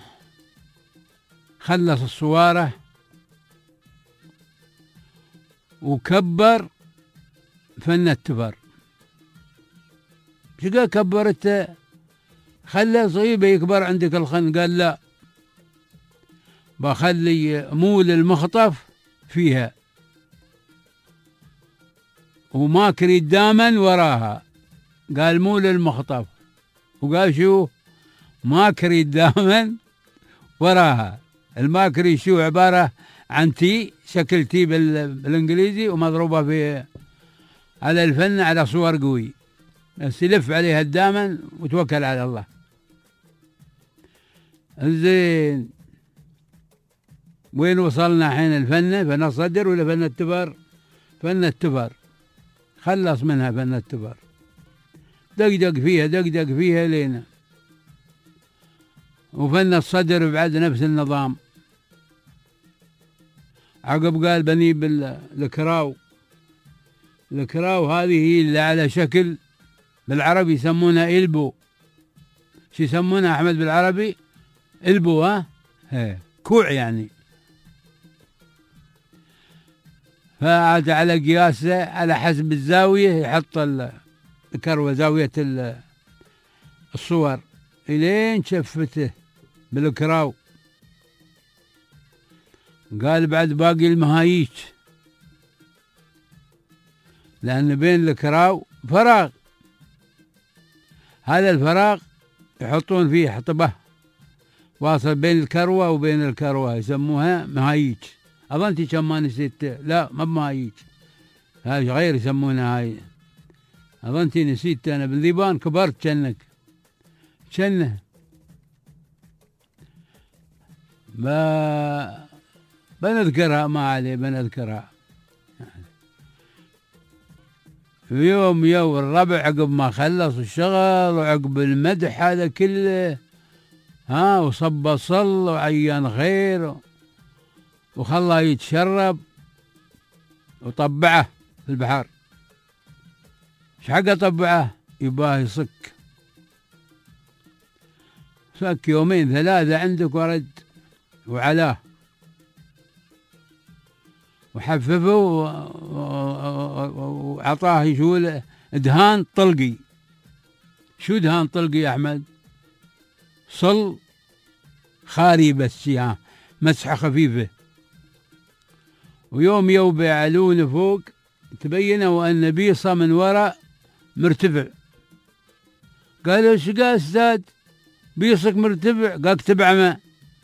خلص الصوارة وكبر فن التفر. شو قال كبرته؟ خلى صيبه يكبر عندك الخن. قال لا، بخلي مول المخطف فيها وما كريد داما وراها. قال مول المخطف، وقال شو؟ ماكري داما وراها. الماكري شو؟ عبارة عن تي، شكل تي بالانجليزي، ومضروبة في على الفن على صور قوي، بس يلف عليها الدامن وتوكل على الله. زين، وين وصلنا حين؟ الفن فن الصدر ولا فن التبر؟ فن التبر، خلص منها فن التبر، دقدق فيها دقدق فيها لينا. وفن الصدر بعد نفس النظام. عقب قال بني بالكراو. الكراو هذه هي اللي على شكل، بالعربي يسمونها إلبو. شو يسمونها أحمد بالعربي؟ إلبو. ها هي كوع يعني. فعاد على قياسه على حسب الزاوية يحط الكروة زاوية الصور إلين شفته بالكراو. قال بعد باقي المهايج، لأن بين الكراو فراغ، هذا الفراغ يحطون فيه حطبة واصل بين الكروة وبين الكروة، يسموها مهايج. أظنتي كم ما نسيت، لا ما بمهايج، هاي غير يسمونها هاي. أظنتي نسيت أنا بالذيبان، كبرت كأنك كأنه. ما بنذكرها، ما عليه بنذكرها. يوم يوم الربع عقب ما خلص الشغل وعقب المدح هذا كله، ها، وصب صل وعيان خير وخلاه يتشرب وطبعه في البحر. ايش حقه طبعه؟ يباه يصك، صك يومين ثلاثة عندك ورد وعلاه، وحففه وعطاه يشول دهان طلقي. شو دهان طلقي يا أحمد؟ صل خاري بس، ها، مسحة خفيفة. ويوم يوم يعلون فوق تبينوا أن بيصة من وراء مرتفع. قالوا ايش قال استاذ بيصك مرتفع؟ قال اكتب عمى.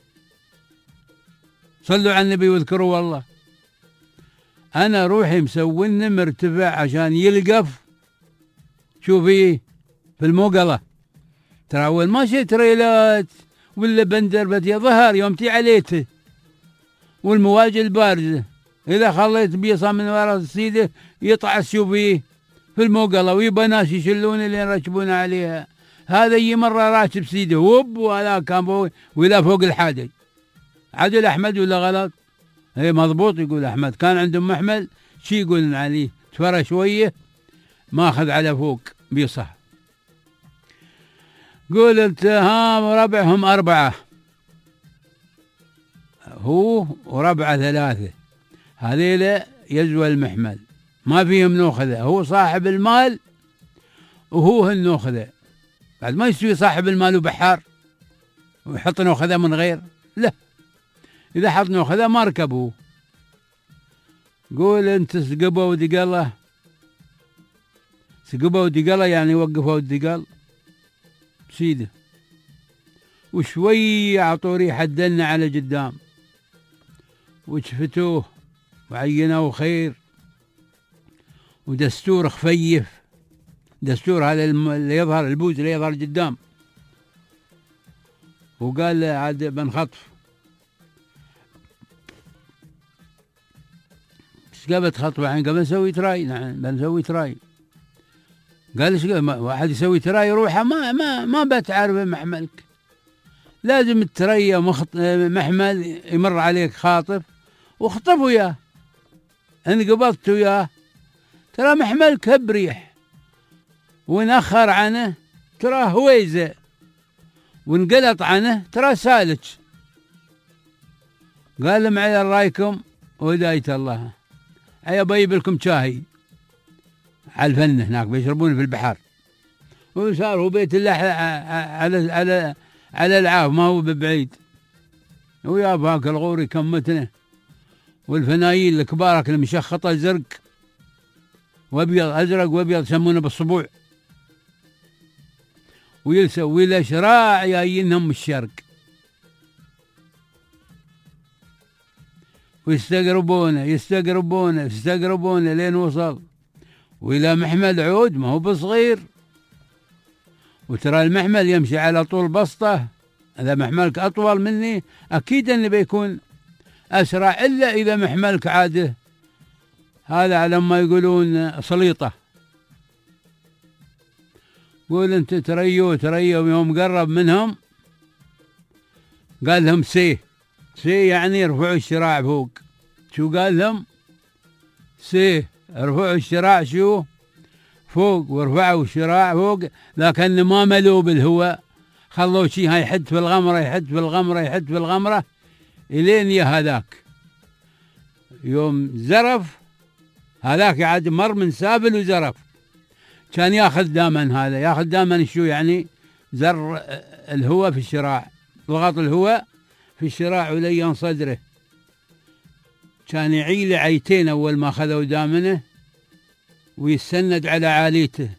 صلوا على النبي واذكروا والله. أنا روحي مسوينه مرتفع عشان يلقف شوفي في الموقلة. ترى أول ما شي تريلات ولا بندر بدي ظهر يوم تي عليته والمواج البارزة، إذا خليت بيصة من وراء السيدة يطعس شوفي في الموقلة، ويبقى ناس يشلون اللي يركبون عليها. هذا يجي مرة راكب سيده وب، ولا كان فوق ولا فوق الحادي. عدل أحمد ولا غلط؟ اي مضبوط. يقول أحمد كان عندهم محمل، شي يقولن عليه تفرى شوية ماخذ على فوق بيصة. قول انت ها ربعهم أربعة، هو وربعة ثلاثة، هذيلا يزوى المحمل ما فيهم نوخذة. هو صاحب المال وهو النوخذة. بعد ما يستوي صاحب المال وبحار ويحط نوخذة من غير، لا، إذا حط نوخذة ما ركبوه. قول انت سقبوا ودقله، سقبوا ودقله يعني وقفوا ودقل سيده، وشوي عطوا ريحة دلنا على قدام وشفتوه وعينوه خير، ودستور خفيف، دستور هذا اللي يظهر البوز اللي يظهر قدام. وقال له عاد بنخطف. ايش قبل تخطف الحين؟ قبل نسوي تراي. نعم بنسوي تراي. قال ايش قبل؟ واحد يسوي تراي روحه ما ما ما بتعرف محملك، لازم التريا مخط... محمل يمر عليك خاطف واخطف وياه. ان قبضت وياه ترى محملك بريح، ونأخر عنه ترى هويزة، وانقلط عنه ترى سالج. قال لهم على رايكم وهداية الله، أي بجيب لكم شاهي على الفن هناك بيشربون في البحر. وصار هو بيت الله على على على العاف، ما هو ببعيد. ويا هاك الغوري كمتنا، والفنايل الكبارك المشخطة زرق وابيض ازرق وابيض يسمونه بالصبوع، ويلسوا ولا شراع جايينهم من الشرق ويستقربونه يستقربونه يستقربونه لين وصل وإلى محمل عود، ما هو بصغير. وترى المحمل يمشي على طول بسطه، إذا محملك أطول مني أكيد أنه بيكون أسرع، إلا إذا محملك عاده هذا على ما يقولون سليطة. قول أنت تريو تريو يوم قرب منهم قال لهم سي سي يعني ارفعوا الشراع فوق. شو قال لهم؟ سي ارفعوا الشراع شو فوق، ورفعوا الشراع فوق، لكن ما ملوا بالهواء، خلوا شي هاي يحد في الغمرة يحد في الغمرة يحد في الغمرة إلين يا هذاك يوم زرف هذاك عاد مر من سابل وزرف، كان ياخذ دائما هذا ياخذ دائما شو يعني زر الهواء في الشراع، ضغط الهواء في الشراع ولين صدره، كان يعيل عيتين أول ما أخذوا دامنه ويستند على عاليته،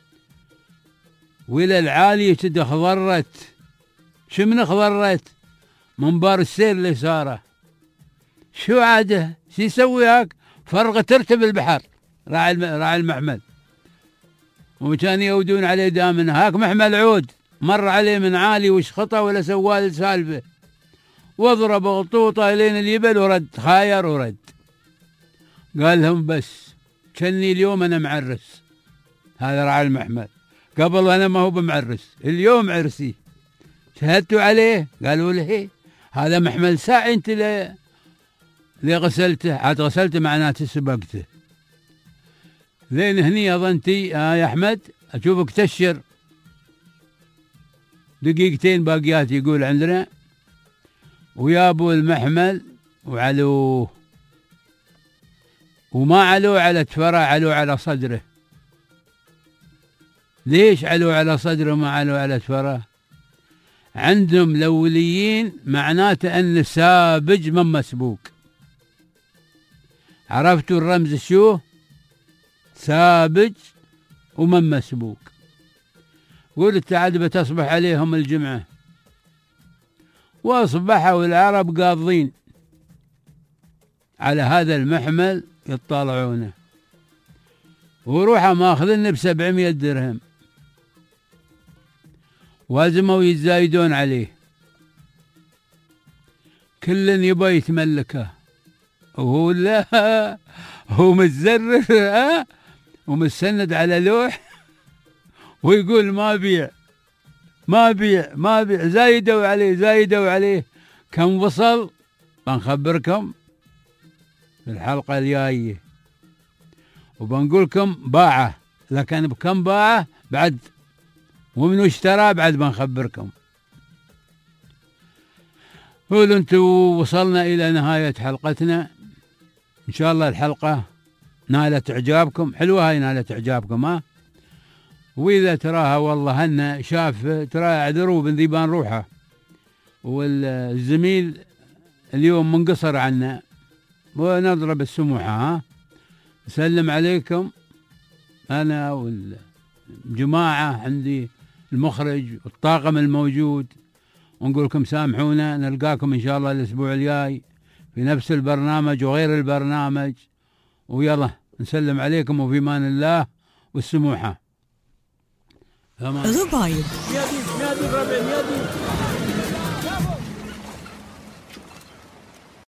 وإلى العالية تد خضرت. شو من خضرت؟ منبار السير اللي صاره. شو عاده؟ شو يسوي هاك؟ فرغ ترتب البحر راعي راعي المحمل، وكان يودون عليه دامنه. هاك محمل عود مر عليه من عالي وشخطه ولا سوال سالفه، واضرب غطوطه لين اليبل ورد، خاير ورد. قال لهم بس كني اليوم انا معرس. هذا راعي المحمل، قبل انا ما هو بمعرس، اليوم عرسي. شهدتوا عليه؟ قالوا له هذا محمل ساعة انت اللي غسلته. عاد غسلته معناته سبقته. لين هني اظنتي آه يا احمد اشوفك تشر دقيقتين باقيات يقول عندنا، ويابوا المحمل وعلوه، وما علوه على تفره، علوه على صدره. ليش علوه على صدره وما علوه على تفره؟ عندهم الأوليين معناته أن سابج من مسبوق. عرفتوا الرمز شو؟ سابج ومن مسبوق. قلت عاد بتصبح عليهم الجمعة، وأصبحوا العرب قاضين على هذا المحمل يطالعونه، وروحوا ماخذني بسبعمية درهم، وازموا يتزايدون عليه، كل يبغى يتملكه، وهو لا هو متزرر ها ومستند على لوح ويقول ما بيع ما بيع ما بيع. زايدوا عليه زايدوا عليه. كم وصل بنخبركم في الحلقة الجاية، وبنقولكم باعه، لكن بكم باعه بعد ومنو اشترى بعد بنخبركم. قولوا انتوا وصلنا إلى نهاية حلقتنا، إن شاء الله الحلقة نالت إعجابكم. حلوة هاي نالت إعجابكم ها. وإذا تراها والله هن شاف ترى اعذروا بن ذيبان روحه، والزميل اليوم منقصر عنا، ونضرب السموحة ها. نسلم عليكم أنا والجماعة عندي المخرج والطاقم الموجود، ونقول لكم سامحونا. نلقاكم إن شاء الله الأسبوع الجاي في نفس البرنامج وغير البرنامج، ويلا نسلم عليكم وفي امان الله والسموحة. غبايب يا دي يا دي